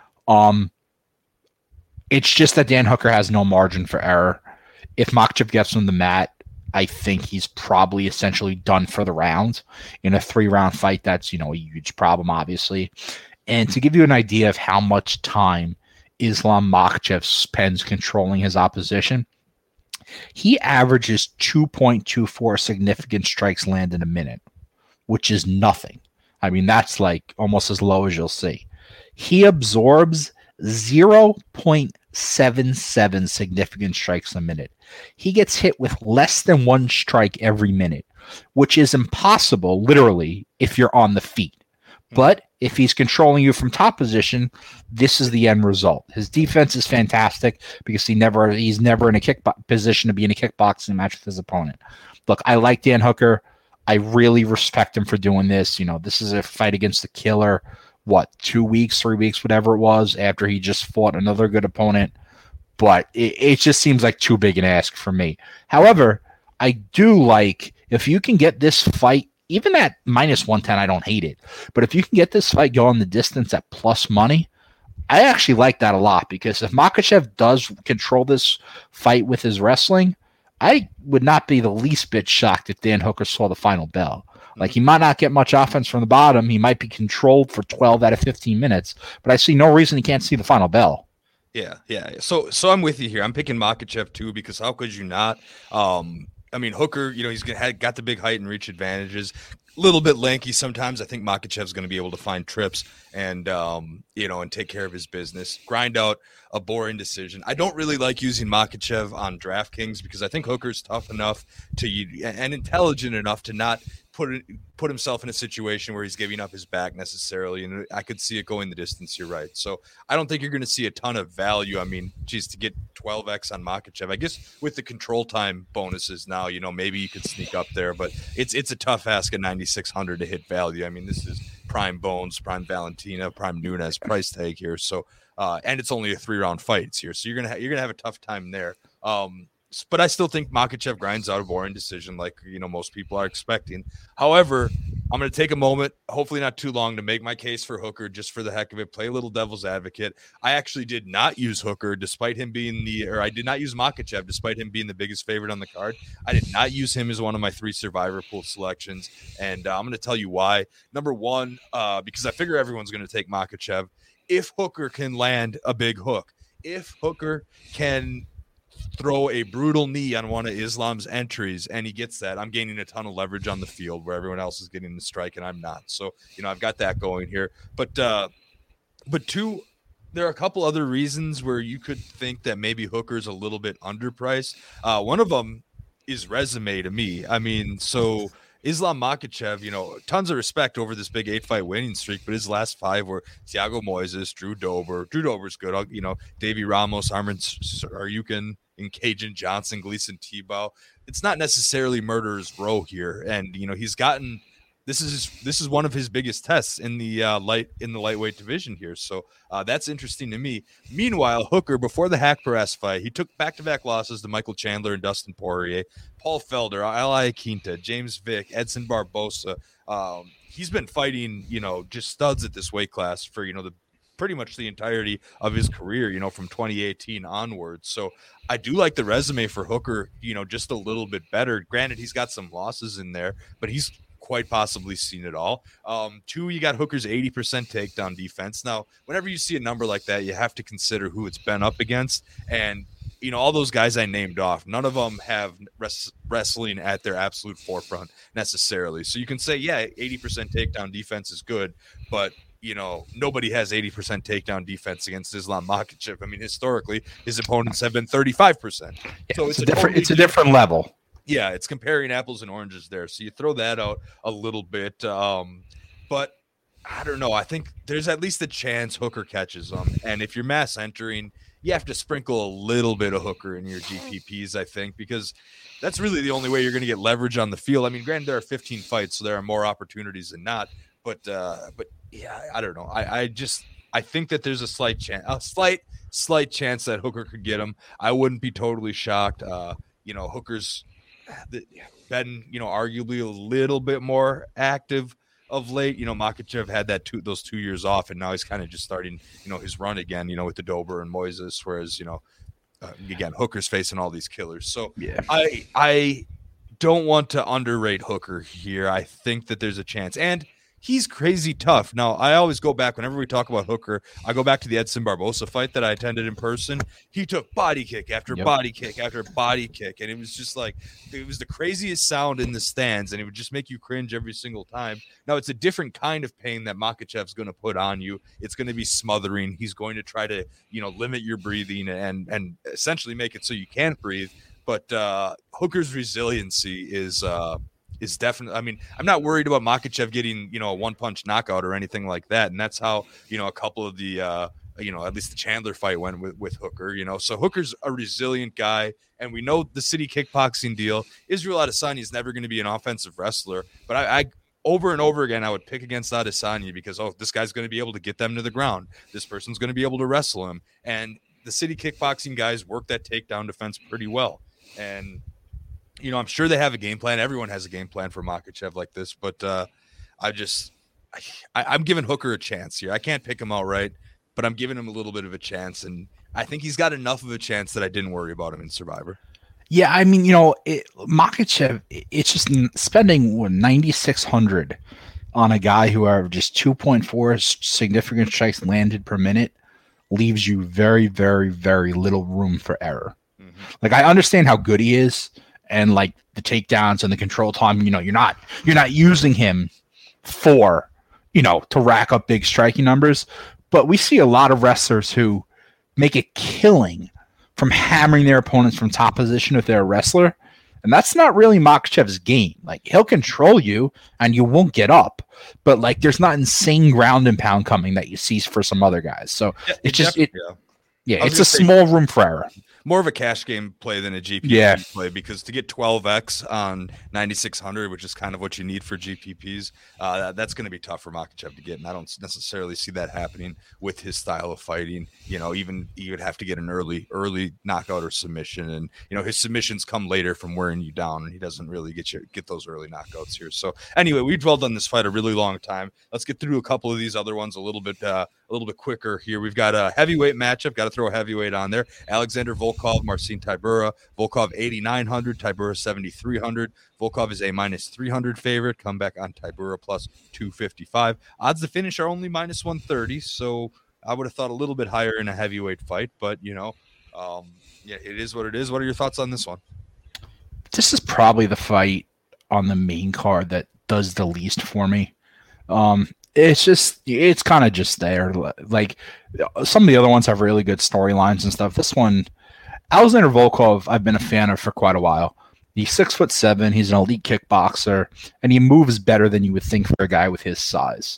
It's just that Dan Hooker has no margin for error. If Makhachev gets on the mat, I think he's probably essentially done for the round. In a 3-round fight, that's, a huge problem, obviously. And to give you an idea of how much time Islam Makhachev spends controlling his opposition, he averages 2.24 significant strikes landed a minute, which is nothing. I mean, that's like almost as low as you'll see. He absorbs 0.77 significant strikes a minute. He gets hit with less than 1 strike every minute, which is impossible, literally, if you're on the feet. But if he's controlling you from top position, this is the end result. His defense is fantastic because he's never in a position to be in a kickboxing match with his opponent. Look, I like Dan Hooker. I really respect him for doing this. This is a fight against the killer. 2 weeks, 3 weeks, whatever it was, after he just fought another good opponent. But it just seems like too big an ask for me. However, I do like, if you can get this fight, even at -110, I don't hate it. But if you can get this fight going the distance at plus money, I actually like that a lot, because if Makhachev does control this fight with his wrestling, I would not be the least bit shocked if Dan Hooker saw the final bell. Like, he might not get much offense from the bottom. He might be controlled for 12 out of 15 minutes, but I see no reason he can't see the final bell. Yeah. So I'm with you here. I'm picking Makhachev too, because how could you not? Hooker, he's got the big height and reach advantages. A little bit lanky sometimes. I think Makhachev's going to be able to find trips and and take care of his business. Grind out a boring decision. I don't really like using Makhachev on DraftKings because I think Hooker's tough enough and intelligent enough to not put himself in a situation where he's giving up his back necessarily, and I could see it going the distance. You're right. So I don't think you're going to see a ton of value. I mean, to get 12x on Makhachev, I guess with the control time bonuses now, maybe you could sneak up there, but it's a tough ask at 9,600 to hit value. I mean, this is prime Bones, prime Valentina, prime Nunes price tag here. So and it's only a 3-round fight here, so you're gonna have a tough time there. But I still think Makhachev grinds out a boring decision like, most people are expecting. However, I'm going to take a moment, hopefully not too long, to make my case for Hooker just for the heck of it, play a little devil's advocate. I actually did not use Hooker despite him being I did not use Makhachev despite him being the biggest favorite on the card. I did not use him as one of my 3 survivor pool selections, and I'm going to tell you why. Number one, because I figure everyone's going to take Makhachev. If Hooker can land a big hook, if Hooker can throw a brutal knee on one of Islam's entries and he gets that, I'm gaining a ton of leverage on the field where everyone else is getting the strike and I'm not. So, I've got that going here. But two, there are a couple other reasons where you could think that maybe Hooker's a little bit underpriced. One of them is resume to me. I mean, so Islam Makhachev, tons of respect over this big 8-fight winning streak, but his last 5 were Thiago Moises, Drew Dober. Drew Dober's good. Davey Ramos, Armin Saryukin, in Cajun Johnson, Gleason Tebow. It's not necessarily murderer's row here, and he's gotten this is one of his biggest tests in the lightweight division here. So that's interesting to me. Meanwhile, Hooker, before the Haqparast fight, he took back-to-back losses to Michael Chandler and Dustin Poirier, Paul Felder, Ali Quinta, James Vick, Edson Barbosa. He's been fighting just studs at this weight class for pretty much the entirety of his career, from 2018 onwards. So I do like the resume for Hooker, just a little bit better. Granted, he's got some losses in there, but he's quite possibly seen it all. 2, you got Hooker's 80% takedown defense. Now, whenever you see a number like that, you have to consider who it's been up against. And, all those guys I named off, none of them have wrestling at their absolute forefront necessarily. So you can say, yeah, 80% takedown defense is good, but nobody has 80% takedown defense against Islam Makhachev. I mean, historically, his opponents have been 35%. Yeah, so it's a different level. Yeah, it's comparing apples and oranges there. So you throw that out a little bit. But I don't know. I think there's at least a chance Hooker catches him. And if you're mass entering, you have to sprinkle a little bit of Hooker in your GPPs, I think, because that's really the only way you're going to get leverage on the field. I mean, granted, there are 15 fights, so there are more opportunities than not. But yeah, I don't know. I think that there's a slight chance that Hooker could get him. I wouldn't be totally shocked. Hooker's been, arguably a little bit more active of late. Makhachev had those 2 years off, and now he's kind of just starting, his run again, with the Dober and Moises, whereas, again, Hooker's facing all these killers. So yeah. I don't want to underrate Hooker here. I think that there's a chance, and he's crazy tough. Now, I always go back, whenever we talk about Hooker, I go back to the Edson Barbosa fight that I attended in person. He took body kick after body kick after body kick, and it was just like, it was the craziest sound in the stands, and it would just make you cringe every single time. Now, it's a different kind of pain that Makhachev's going to put on you. It's going to be smothering. He's going to try to, limit your breathing and essentially make it so you can't breathe. But Hooker's resiliency is definitely, I mean, I'm not worried about Makhachev getting, a one-punch knockout or anything like that. And that's how, a couple of the, at least the Chandler fight went with Hooker, So Hooker's a resilient guy. And we know the City Kickboxing deal. Israel Adesanya is never going to be an offensive wrestler. But I over and over again, I would pick against Adesanya because, this guy's going to be able to get them to the ground. This person's going to be able to wrestle him. And the City Kickboxing guys work that takedown defense pretty well. And I'm sure they have a game plan. Everyone has a game plan for Makhachev like this, but I'm giving Hooker a chance here. I can't pick him outright, but I'm giving him a little bit of a chance, and I think he's got enough of a chance that I didn't worry about him in Survivor. Yeah, I mean, Makhachev, it's just spending $9,600 on a guy who averages 2.4 significant strikes landed per minute leaves you very, very, very little room for error. Mm-hmm. Like, I understand how good he is. And like the takedowns and the control time, you're not using him for, to rack up big striking numbers. But we see a lot of wrestlers who make a killing from hammering their opponents from top position if they're a wrestler. And that's not really Makhachev's game. Like, he'll control you and you won't get up. But like, there's not insane ground and pound coming that you see for some other guys. So it's a small room for error. More of a cash game play than a GPP play, because to get 12x on 9,600, which is kind of what you need for GPPs, that's going to be tough for Makhachev to get. And I don't necessarily see that happening with his style of fighting. Even you would have to get an early knockout or submission. And, his submissions come later from wearing you down, and he doesn't really get those early knockouts here. So anyway, we dwelled on this fight a really long time. Let's get through a couple of these other ones a little bit quicker here. We've got a heavyweight matchup. Got to throw a heavyweight on there. Alexander Volkov, Marcin Tybura. Volkov 8,900, Tybura 7,300. Volkov is a -300 favorite. Come back on Tybura plus 255. Odds to finish are only -130, so I would have thought a little bit higher in a heavyweight fight, but it is what it is. What are your thoughts on this one? This is probably the fight on the main card that does the least for me. It's kind of just there. Like, some of the other ones have really good storylines and stuff. This one, Alexander Volkov, I've been a fan of for quite a while. He's 6'7". He's an elite kickboxer, and he moves better than you would think for a guy with his size.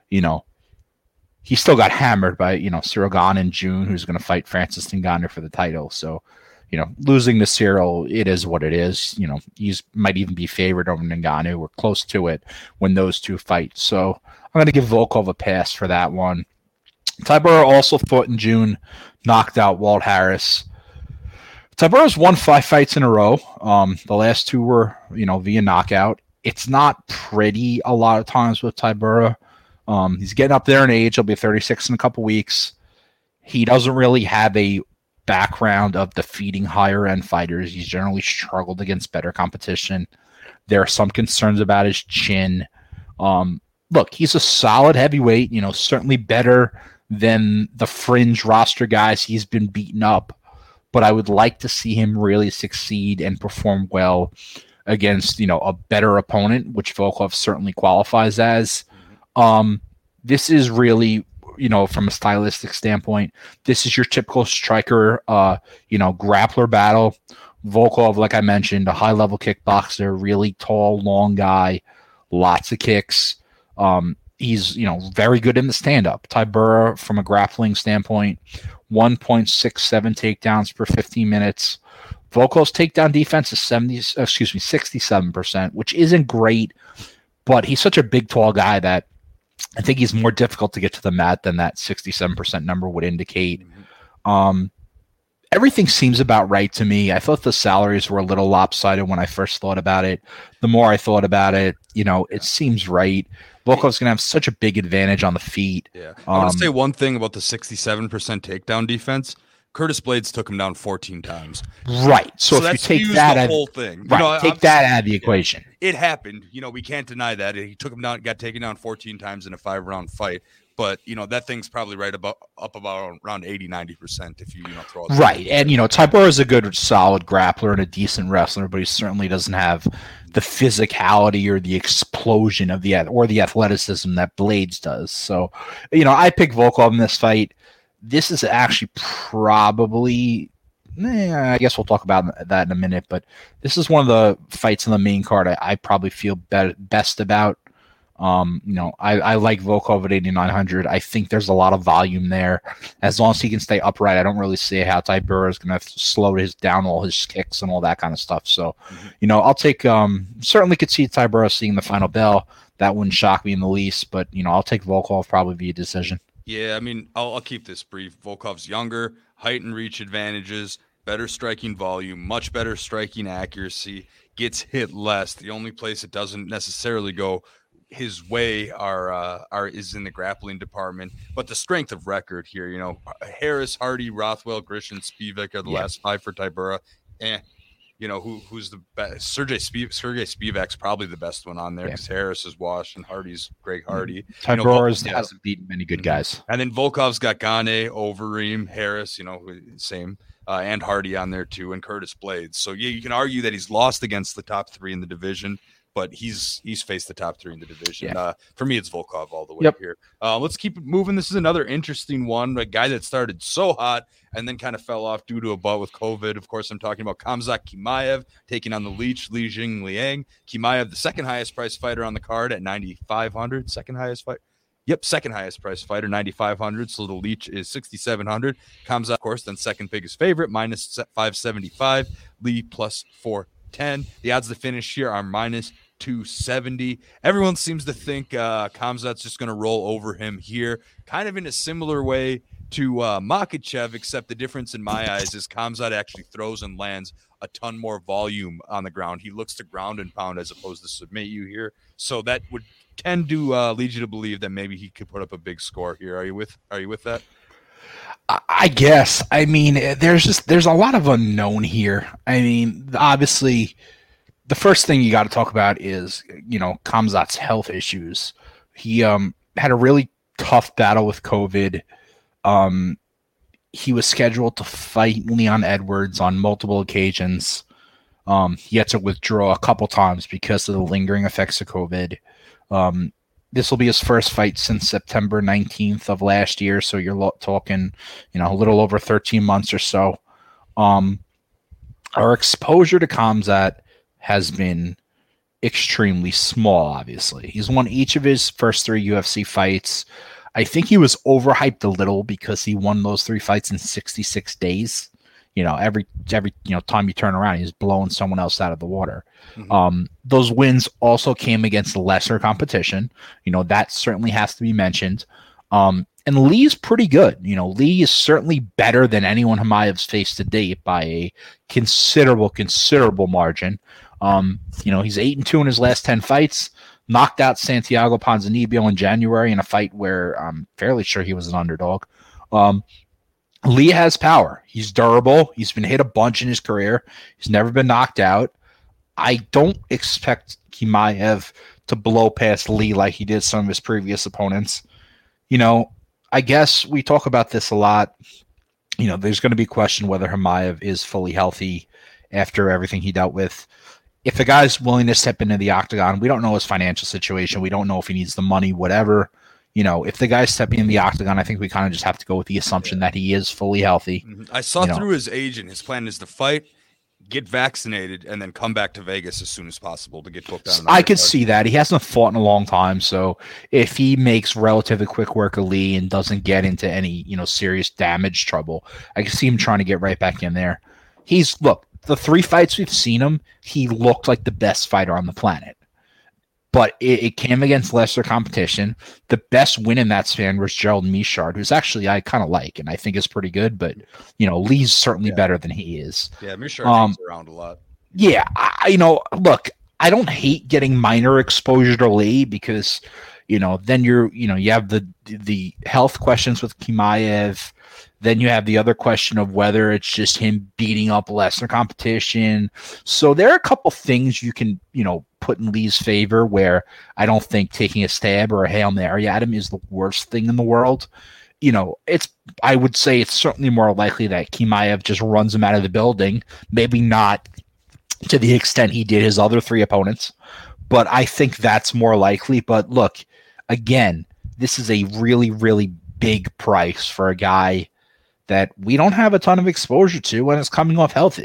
He still got hammered by, Cyril Gane in June, who's going to fight Francis Ngannou for the title. So, losing to Cyril, it is what it is. He might even be favored over Ngannou. We're close to it when those two fight. So I'm going to give Volkov a pass for that one. Tybura also fought in June, knocked out Walt Harris. Tybura's won 5 fights in a row. The last 2 were, via knockout. It's not pretty a lot of times with Tybura. He's getting up there in age. He'll be 36 in a couple weeks. He doesn't really have a background of defeating higher end fighters. He's generally struggled against better competition. There are some concerns about his chin. Look, he's a solid heavyweight, certainly better than the fringe roster guys he's been beaten up. But I would like to see him really succeed and perform well against, a better opponent, which Volkov certainly qualifies as. this is really, from a stylistic standpoint, this is your typical striker, grappler battle. Volkov, like I mentioned, a high-level kickboxer, really tall, long guy, lots of kicks. He's, very good in the stand-up. Tybura, from a grappling standpoint, 1.67 takedowns per 15 minutes. Volkov's takedown defense is 67%, which isn't great, but he's such a big, tall guy that I think he's more difficult to get to the mat than that 67% number would indicate. Everything seems about right to me. I thought the salaries were a little lopsided when I first thought about it. The more I thought about it, it seems right. Volkov's going to have such a big advantage on the feet. Yeah. I want to say one thing about the 67% takedown defense. Curtis Blades took him down 14 times. Right. So if you take that the whole thing. Right, take that out of the equation. It happened. We can't deny that. He took him down, got taken down 14 times in a 5-round fight. But, that thing's probably right about around 80, 90% if you throw it. Right. And, Tybura is a good, solid grappler and a decent wrestler, but he certainly doesn't have the physicality or the explosion of the athleticism that Blades does. So, I pick Volkov in this fight. This is actually probably, I guess we'll talk about that in a minute, but this is one of the fights on the main card I probably feel best about. I like Volkov at 8,900. I think there's a lot of volume there. As long as he can stay upright, I don't really see how Tybura is going to slow down all his kicks and all that kind of stuff. So, I'll take, certainly could see Tybura seeing the final bell. That wouldn't shock me in the least, but, I'll take Volkov probably via decision. Yeah, I mean, I'll keep this brief. Volkov's younger, height and reach advantages, better striking volume, much better striking accuracy, gets hit less. The only place it doesn't necessarily go his way is in the grappling department. But the strength of record here, Harris, Hardy, Rothwell, Grisham, Spivak are the last 5 for Tybura. Who's the best? Sergey Spivak's probably the best one on there because Harris is washed and Hardy's Greg Hardy. Tybura hasn't beaten many good guys. And then Volkov's got Gane, Overeem, Harris, same, and Hardy on there too, and Curtis Blades. So you can argue that he's lost against the top 3 in the division, but he's faced the top 3 in the division. Yeah. For me, it's Volkov all the way here. Let's keep it moving. This is another interesting one. A guy that started so hot and then kind of fell off due to a bout with COVID. Of course, I'm talking about Khamzat Chimaev taking on the Leech, Li Jingliang. Chimaev, the second highest priced fighter on the card at 9,500. Second highest fight. Yep, second highest priced fighter, 9,500. So the Leech is 6,700. Khamzat, of course, then second biggest favorite, minus 575. Lee plus 410. The odds to finish here are minus 270. Everyone seems to think Khamzat's just going to roll over him here, kind of in a similar way to Makhachev, except the difference in my eyes is Khamzat actually throws and lands a ton more volume on the ground. He looks to ground and pound as opposed to submit you here. So that would tend to lead you to believe that maybe he could put up a big score here. Are you with that? I guess. I mean, there's a lot of unknown here. I mean, obviously, the first thing you got to talk about is, Khamzat's health issues. He had a really tough battle with COVID. He was scheduled to fight Leon Edwards on multiple occasions. He had to withdraw a couple times because of the lingering effects of COVID. This will be his first fight since September 19th of last year, so you're talking, a little over 13 months or so. Our exposure to Khamzat has been extremely small, obviously. He's won each of his first 3 UFC fights. I think he was overhyped a little because he won those 3 fights in 66 days. Every time you turn around, he's blowing someone else out of the water. Mm-hmm. Those wins also came against lesser competition. That certainly has to be mentioned. And Lee's pretty good. Lee is certainly better than anyone Chimaev's faced to date by a considerable margin. He's 8-2 in his last 10 fights. Knocked out Santiago Ponzinibbio in January in a fight where I'm fairly sure he was an underdog. Lee has power. He's durable. He's been hit a bunch in his career. He's never been knocked out. I don't expect Chimaev to blow past Lee like he did some of his previous opponents. I guess we talk about this a lot. There's going to be a question whether Chimaev is fully healthy after everything he dealt with. If the guy's willing to step into the octagon, we don't know his financial situation. We don't know if he needs the money, whatever. if the guy's stepping in the octagon, I think we kind of just have to go with the assumption that he is fully healthy. I saw through his agent. His plan is to fight, get vaccinated, and then come back to Vegas as soon as possible to get booked on. I could see that. He hasn't fought in a long time, so if he makes relatively quick work of Lee and doesn't get into any, serious damage trouble, I can see him trying to get right back in there. The 3 fights we've seen him, he looked like the best fighter on the planet. But it came against lesser competition. The best win in that span was Gerald Meerschaert, who's actually I kind of like and I think is pretty good. But Lee's certainly better than he is. Yeah, Meerschaert moves around a lot. Yeah, look, I don't hate getting minor exposure to Lee because then you have the health questions with Chimaev. Then you have the other question of whether it's just him beating up lesser competition. So there are a couple things you can, put in Lee's favor where I don't think taking a stab or a Hail Mary at him is the worst thing in the world. I would say it's certainly more likely that Chimaev just runs him out of the building. Maybe not to the extent he did his other 3 opponents, but I think that's more likely. But look, again, this is a really, really big price for a guy that we don't have a ton of exposure to when it's coming off health.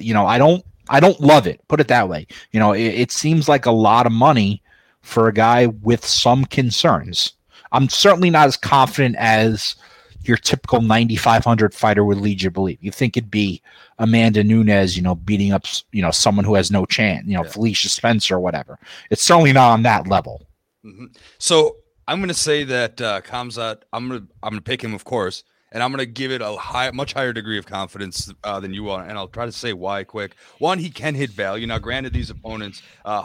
I don't love it. Put it that way. It seems like a lot of money for a guy with some concerns. I'm certainly not as confident as your typical 9,500 fighter would lead you to believe. You think it'd be Amanda Nunes, beating up, someone who has no chance, Felicia Spencer or whatever. It's certainly not on that level. Mm-hmm. So I'm going to say that Khamzat, I'm going to pick him, of course. And I'm going to give it a much higher degree of confidence than you are. And I'll try to say why quick. One, he can hit value. Now, granted, these opponents,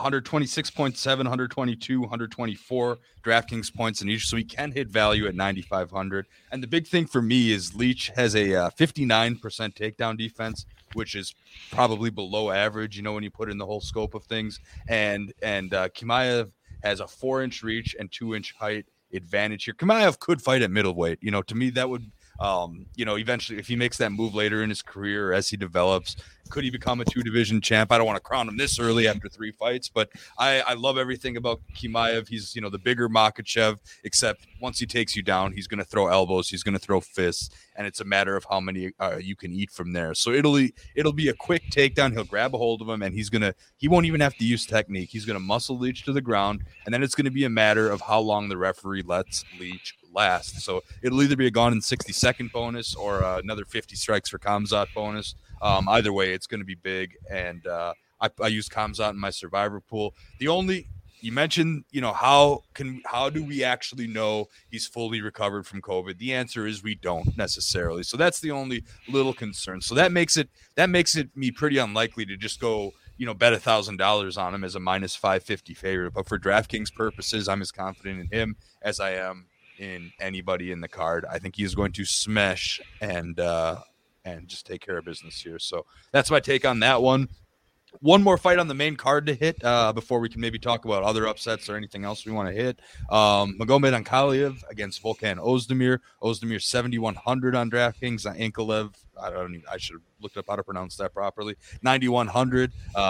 126.7, 122, 124 DraftKings points in each. So he can hit value at 9,500. And the big thing for me is Leach has a 59% takedown defense, which is probably below average, when you put in the whole scope of things. And Chimaev has a 4-inch reach and 2-inch height advantage here. Chimaev could fight at middleweight. To me, that would eventually, if he makes that move later in his career as he develops, could he become a 2-division champ? I don't want to crown him this early after 3 fights, but I love everything about Chimaev. He's, the bigger Makhachev, except once he takes you down, he's going to throw elbows, he's going to throw fists, and it's a matter of how many you can eat from there. So it'll be a quick takedown. He'll grab a hold of him, and he won't even have to use technique. He's going to muscle Leach to the ground, and then it's going to be a matter of how long the referee lets Leach last. So it'll either be a gone in 60-second bonus or another 50 strikes for Khamzat bonus. Either way, it's going to be big, and I used Khamzat in my survivor pool. You mentioned, how do we actually know he's fully recovered from COVID? The answer is we don't necessarily. So that's the only little concern. So that makes it me pretty unlikely to just go, bet $1,000 on him as a minus 550 favorite. But for DraftKings purposes, I'm as confident in him as I am in anybody in the card. I think he is going to smash and just take care of business here. So that's my take on that one. One more fight on the main card to hit before we can maybe talk about other upsets or anything else we want to hit. Magomed Ankalaev against Volkan Ozdemir. Ozdemir 7,100 on DraftKings. Ankalaev, I should have looked up how to pronounce that properly. 9,100.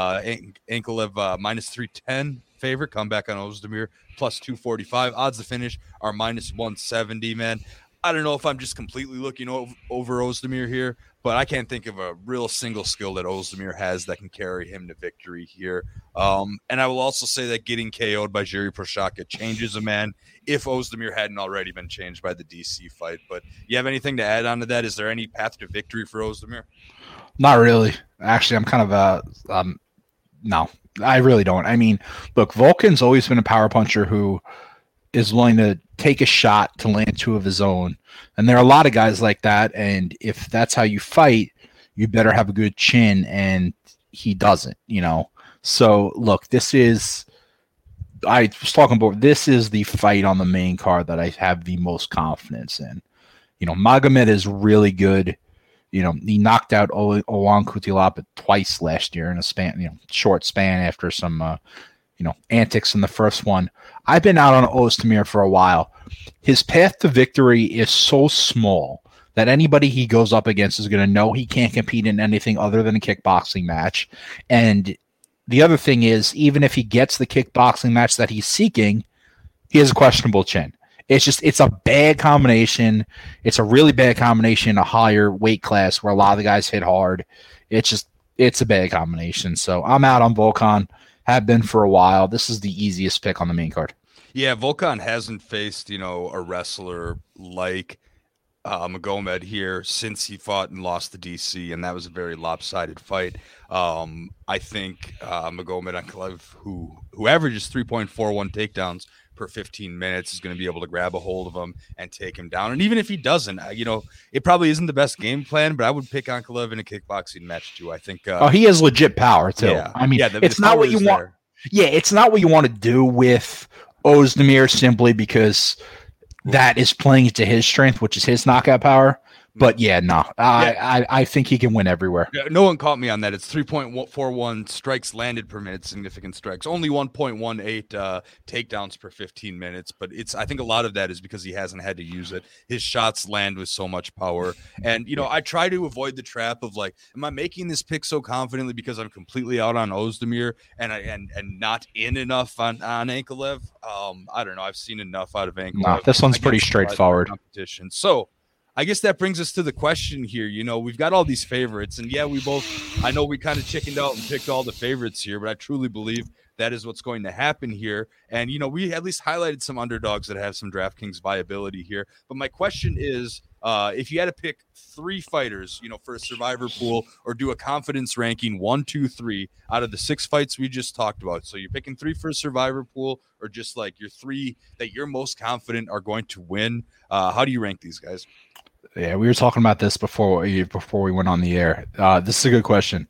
Ankalaev minus 310 favorite. Comeback on Ozdemir plus 245. Odds to finish are minus 170. Man, I don't know if I'm just completely looking over Ozdemir here, but I can't think of a real single skill that Ozdemir has that can carry him to victory here. And I will also say that getting KO'd by Jiri Prochazka changes a man if Ozdemir hadn't already been changed by the DC fight. But you have anything to add on to that? Is there any path to victory for Ozdemir? Not really. Actually, I'm kind of no, I really don't. I mean, look, Volkan's always been a power puncher who is willing to take a shot to land 2 of his own. And there are a lot of guys like that. And if that's how you fight, you better have a good chin, and he doesn't, So look, this is the fight on the main card that I have the most confidence in. Magomed is really good. He knocked out Owan Kutilapa twice last year in a short span after some, antics in the first one. I've been out on Ozdemir for a while. His path to victory is so small that anybody he goes up against is going to know he can't compete in anything other than a kickboxing match. And the other thing is, even if he gets the kickboxing match that he's seeking, he has a questionable chin. It's a bad combination. It's a really bad combination in a higher weight class where a lot of the guys hit hard. It's a bad combination. So I'm out on Volkan. Have been for a while. This is the easiest pick on the main card. Yeah, Volkan hasn't faced, a wrestler like Magomed here since he fought and lost to DC, and that was a very lopsided fight. I think Magomed Ankalaev, who averages 3.41 takedowns per 15 minutes, is going to be able to grab a hold of him and take him down. And even if he doesn't, it probably isn't the best game plan, but I would pick Ankalaev in a kickboxing match too. I think. He has legit power too. Yeah, I mean, it's the not what you power is want. there. Yeah, it's not what you want to do with Ozdemir simply because that is playing to his strength, which is his knockout power. But I think he can win everywhere. Yeah, no one caught me on that. It's 3.41 strikes landed per minute, significant strikes. Only 1.18 takedowns per 15 minutes. But I think a lot of that is because he hasn't had to use it. His shots land with so much power. And, I try to avoid the trap of like, am I making this pick so confidently because I'm completely out on Ozdemir and not in enough on Ankalaev? I don't know. I've seen enough out of Ankalaev. No, this one's pretty straightforward. Competition. So, I guess that brings us to the question here. We've got all these favorites, and I know we kind of chickened out and picked all the favorites here, but I truly believe that is what's going to happen here. And, we at least highlighted some underdogs that have some DraftKings viability here. But my question is, if you had to pick 3 fighters, for a survivor pool or do a confidence ranking 1, 2, 3 out of the 6 fights we just talked about. So you're picking 3 for a survivor pool or just like your 3 that you're most confident are going to win. How do you rank these guys? Yeah, we were talking about this before we went on the air. This is a good question.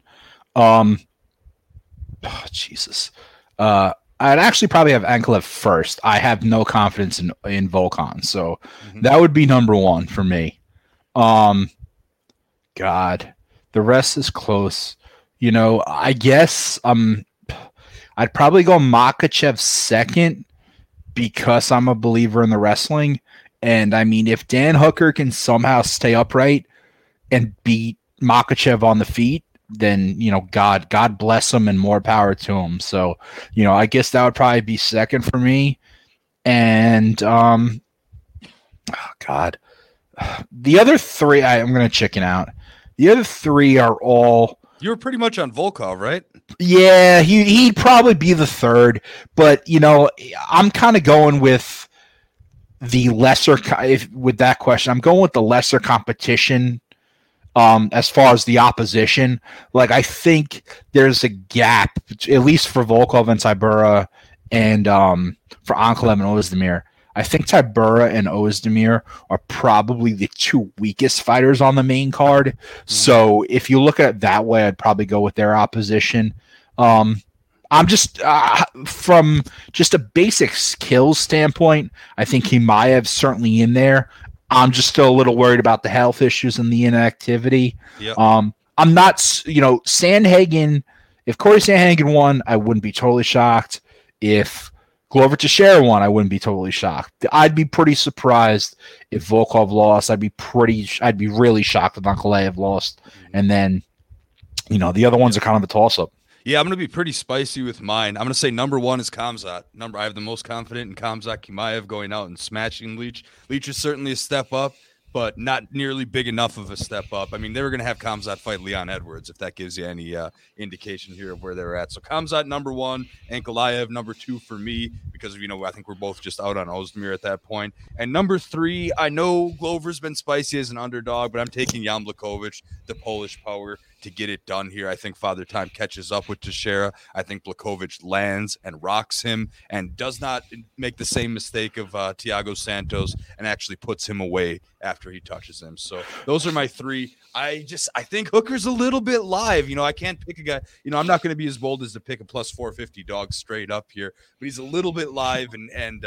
Jesus. I'd actually probably have Ankalaev first. I have no confidence in Volkan, so that would be number 1 for me. God, the rest is close. I guess I'd probably go Makhachev second because I'm a believer in the wrestling. And I mean, if Dan Hooker can somehow stay upright and beat Makhachev on the feet, then, God bless him and more power to him. So, I guess that would probably be second for me. And, the other 3, I'm going to chicken out. The other 3 are all. You were pretty much on Volkov, right? Yeah, he'd probably be the 3rd, but, I'm kind of going with the lesser with that question. I'm going with the lesser competition as far as the opposition. Like, I think there's a gap, at least for Volkov and Tybura and for Ankalaev and Ozdemir. I think Tybura and Ozdemir are probably the 2 weakest fighters on the main card. So if you look at it that way, I'd probably go with their opposition. I'm just from just a basic skills standpoint, I think Chimaev's certainly in there. I'm just still a little worried about the health issues and the inactivity. Yep. I'm not, Sandhagen. If Corey Sandhagen won, I wouldn't be totally shocked. If Glover Teixeira won, I wouldn't be totally shocked. I'd be pretty surprised if Volkov lost. I'd be really shocked if Ankalaev lost. And then, the other ones are kind of a toss-up. Yeah, I'm going to be pretty spicy with mine. I'm going to say number 1 is Khamzat. I have the most confident in Khamzat Chimaev going out and smashing Leach. Leach is certainly a step up, but not nearly big enough of a step up. I mean, they were going to have Khamzat fight Leon Edwards, if that gives you any indication here of where they're at. So Khamzat number 1, Ankalaev number 2 for me, because I think we're both just out on Ozdemir at that point. And number 3, I know Glover's been spicy as an underdog, but I'm taking Jan Blachowicz, the Polish power, to get it done here. I think Father Time catches up with Teixeira. I think Blachowicz lands and rocks him and does not make the same mistake of Thiago Santos and actually puts him away after he touches him. So those are my 3. I think Hooker's a little bit live. I can't pick a guy. I'm not going to be as bold as to pick a plus 450 dog straight up here, but he's a little bit live and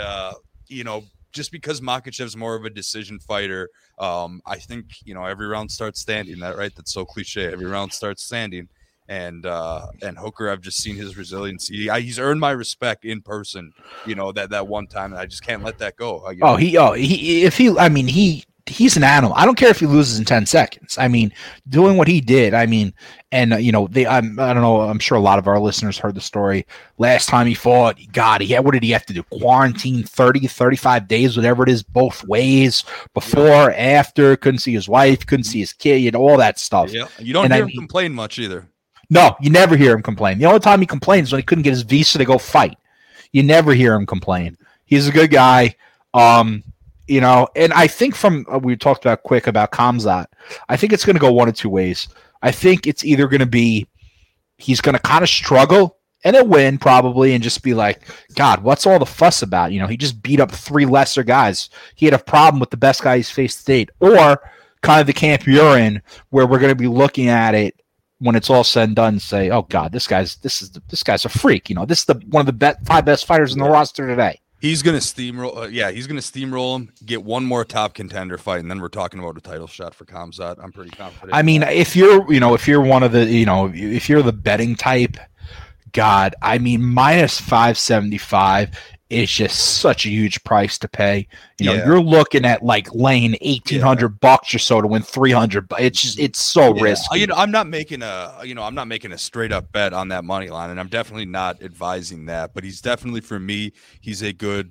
just because Makhachev's more of a decision fighter, I think, every round starts standing. That's so cliche. Every round starts standing. And Hooker, I've just seen his resiliency. He's earned my respect in person, that one time, and I just can't let that go. he's an animal. I don't care if he loses in 10 seconds. I mean, doing what he did, I mean, and, I don't know, I'm sure a lot of our listeners heard the story. Last time he fought, what did he have to do? Quarantine 30, 35 days, whatever it is, both ways, before, after, couldn't see his wife, couldn't see his kid, all that stuff. Yeah, you don't hear him complain much either. No, you never hear him complain. The only time he complains is when he couldn't get his visa to go fight. You never hear him complain. He's a good guy. And I think we talked about quick about Khamzat. I think it's going to go one of two ways. I think it's either going to be he's going to kind of struggle and then win probably and just be like, God, what's all the fuss about? He just beat up 3 lesser guys. He had a problem with the best guy he's faced to date. Or kind of the camp you're in where we're going to be looking at it when it's all said and done and say, oh God, this guy's a freak. This is one of the 5 best fighters in the roster today. He's going to steamroll. He's going to steamroll him, get one more top contender fight, and then we're talking about a title shot for Khamzat. I'm pretty confident. I mean, if you're one of the, if you're the betting type, God, I mean, minus 575 is just such a huge price to pay. You're looking at like laying $1,800 or so to win 300. It's so risky. I'm not making a straight up bet on that money line, and I'm definitely not advising that. But he's definitely, for me, he's a good,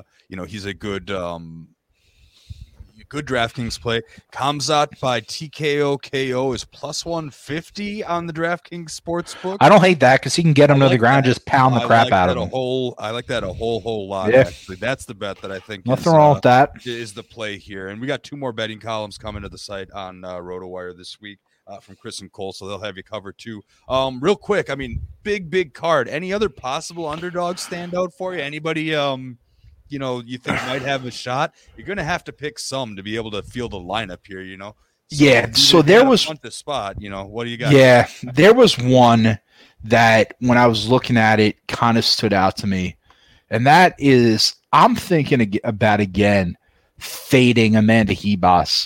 good DraftKings play. Khamzat by TKO KO is plus 150 on the DraftKings Sportsbook. I don't hate that because he can get him to the ground, just pound the crap out of him. I like that a whole lot. Yeah. Actually, that's the bet that I think nothing wrong with that is the play here. And we got 2 more betting columns coming to the site on RotoWire this week from Chris and Cole, so they'll have you covered too. Real quick, I mean, big card. Any other possible underdogs stand out for you? Anybody? You think might have a shot, you're going to have to pick some to be able to field a lineup here, So there was the spot, what do you got? Yeah, there was one that when I was looking at it kind of stood out to me. And that is, I'm thinking about again, fading Amanda Ribas.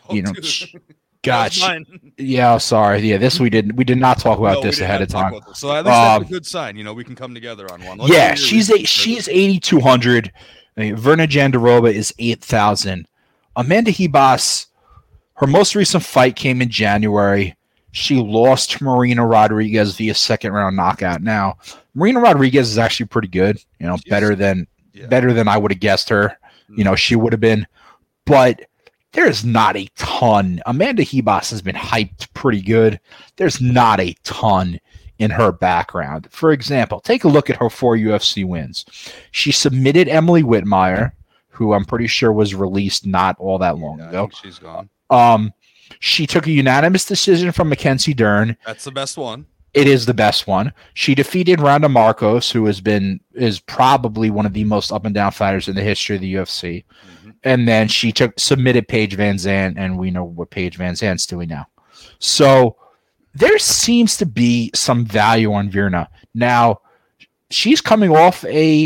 Sorry. Yeah, this we did not talk about this ahead of time. So at least that's a good sign. We can come together on one. She's 8,200. Verna Jandiroba is 8,000. Amanda Ribas, her most recent fight came in January. She lost to Marina Rodriguez via 2nd round knockout. Now, Marina Rodriguez is actually pretty good. Better than I would have guessed her. She would have been, but there's not a ton. Amanda Ribas has been hyped pretty good. There's not a ton in her background. For example, take a look at her 4 UFC wins. She submitted Emily Whitmire, who I'm pretty sure was released not all that long ago. I think she's gone. She took a unanimous decision from Mackenzie Dern. That's the best one. It is the best one. She defeated Ronda Marcos, who is probably one of the most up and down fighters in the history of the UFC. Mm-hmm. And then she submitted Paige Van Zandt, and we know what Paige Van Zandt's doing now. So there seems to be some value on Virna. Now, she's coming off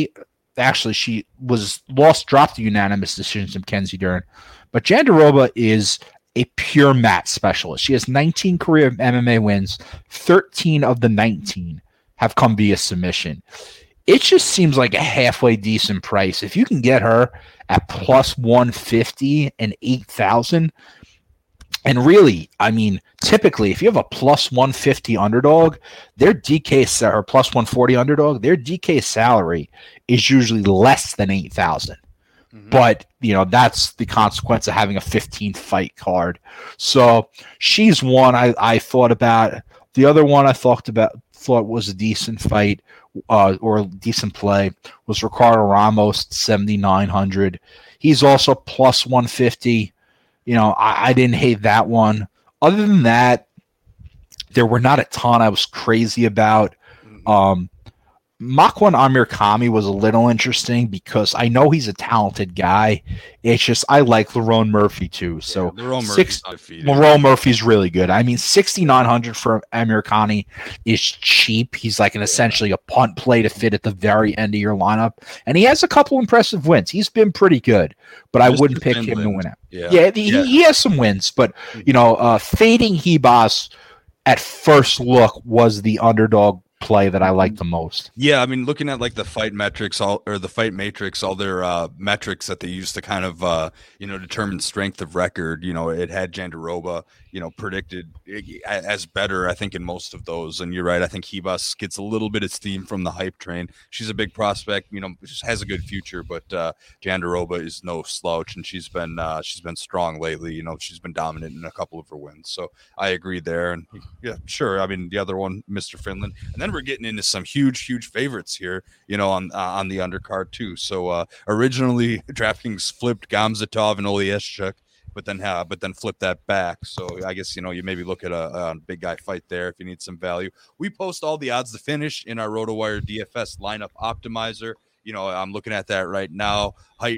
she was dropped a unanimous decision to Mackenzie Dern. But Jandiroba is a pure mat specialist. She has 19 career MMA wins. 13 of the 19 have come via submission. It just seems like a halfway decent price. If you can get her at plus 150 and 8,000, and really, I mean, typically, if you have a plus 150 underdog, their DK or plus 140 underdog, their DK salary is usually less than 8,000. Mm-hmm. But, that's the consequence of having a 15th fight card. So she's one I thought about. The other one I thought was a decent fight or a decent play was Ricardo Ramos, 7,900. He's also plus 150. I didn't hate that one. Other than that, there were not a ton I was crazy about. Makwan Amirkhani was a little interesting because I know he's a talented guy. It's just I like Lerone Murphy too. So Lerone Murphy's really good. I mean, 6,900 for Amirkhani is cheap. He's like essentially a punt play to fit at the very end of your lineup, and he has a couple impressive wins. He's been pretty good, but I wouldn't pick him to win it. He has some wins, but fading Ribas at first look was the underdog play that I like the most. Yeah, I mean, looking at like the fight metrics, all their metrics that they use to kind of determine strength of record. It had Jandiroba, predicted as better, I think, in most of those. And you're right, I think Ribas gets a little bit of steam from the hype train. She's a big prospect, just has a good future, but Jandiroba is no slouch, and she's been strong lately. She's been dominant in a couple of her wins. So I agree there. And yeah, sure. I mean, the other one, Mr. Finland, and then we're getting into some huge favorites here, on the undercard too. So originally DraftKings flipped Gamzatov and Oleschuk, but then flipped that back. So I guess you maybe look at a big guy fight there if you need some value. We post all the odds to finish in our RotoWire DFS lineup optimizer. I'm looking at that right now.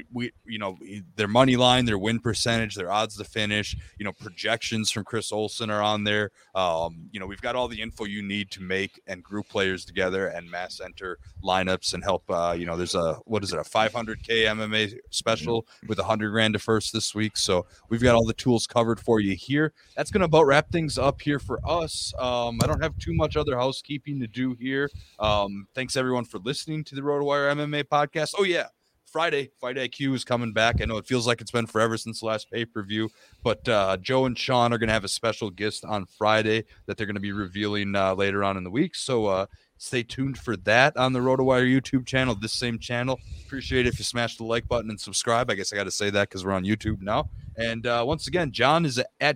Their money line, their win percentage, their odds to finish, projections from Chris Olsen are on there. We've got all the info you need to make and group players together and mass enter lineups and help. There's a 500K MMA special with $100,000 to first this week. So we've got all the tools covered for you here. That's going to about wrap things up here for us. I don't have too much other housekeeping to do here. Thanks everyone for listening to the RotoWire MMA podcast. Oh yeah. Friday, Fight IQ is coming back. I know it feels like it's been forever since the last pay-per-view, but Joe and Sean are going to have a special guest on Friday that they're going to be revealing later on in the week. So stay tuned for that on the RotoWire YouTube channel, this same channel. Appreciate it if you smash the like button and subscribe. I guess I got to say that because we're on YouTube now. And once again, John is at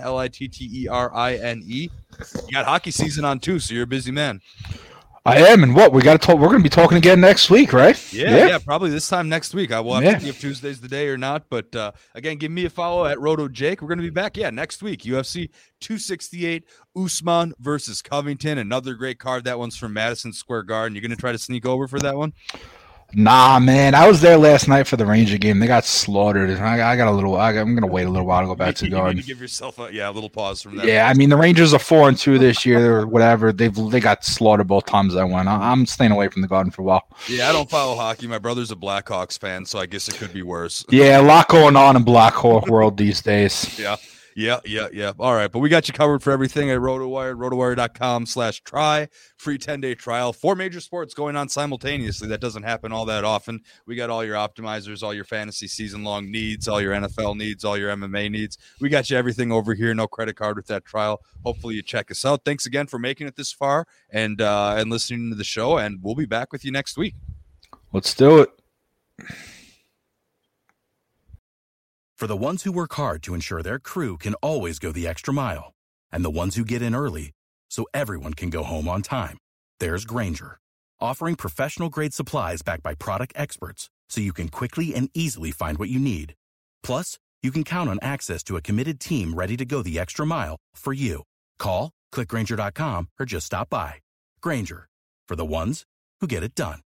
JONLITTERINE. You got hockey season on too, so you're a busy man. I am, and what we're going to be talking again next week, right? Yeah, probably this time next week. I will have to see if Tuesday's the day or not. But again, give me a follow at RotoJake. We're going to be back, next week. UFC 268, Usman versus Covington. Another great card. That one's from Madison Square Garden. You're going to try to sneak over for that one? Nah, man. I was there last night for the Ranger game. They got slaughtered. I'm going to wait a little while to go back to the Garden. You need to give yourself a little pause from that. Yeah, I mean, the Rangers are 4-2 this year or whatever. They got slaughtered both times I went. I'm staying away from the Garden for a while. Yeah, I don't follow hockey. My brother's a Blackhawks fan, so I guess it could be worse. Yeah, a lot going on in Blackhawk world these days. Yeah. All right, but we got you covered for everything at RotoWire, rotowire.com/try. Free 10-day trial. 4 major sports going on simultaneously. That doesn't happen all that often. We got all your optimizers, all your fantasy season-long needs, all your NFL needs, all your MMA needs. We got you everything over here. No credit card with that trial. Hopefully you check us out. Thanks again for making it this far and listening to the show, and we'll be back with you next week. Let's do it. For the ones who work hard to ensure their crew can always go the extra mile, and the ones who get in early so everyone can go home on time, there's Grainger, offering professional-grade supplies backed by product experts so you can quickly and easily find what you need. Plus, you can count on access to a committed team ready to go the extra mile for you. Call, click Grainger.com, or just stop by. Grainger, for the ones who get it done.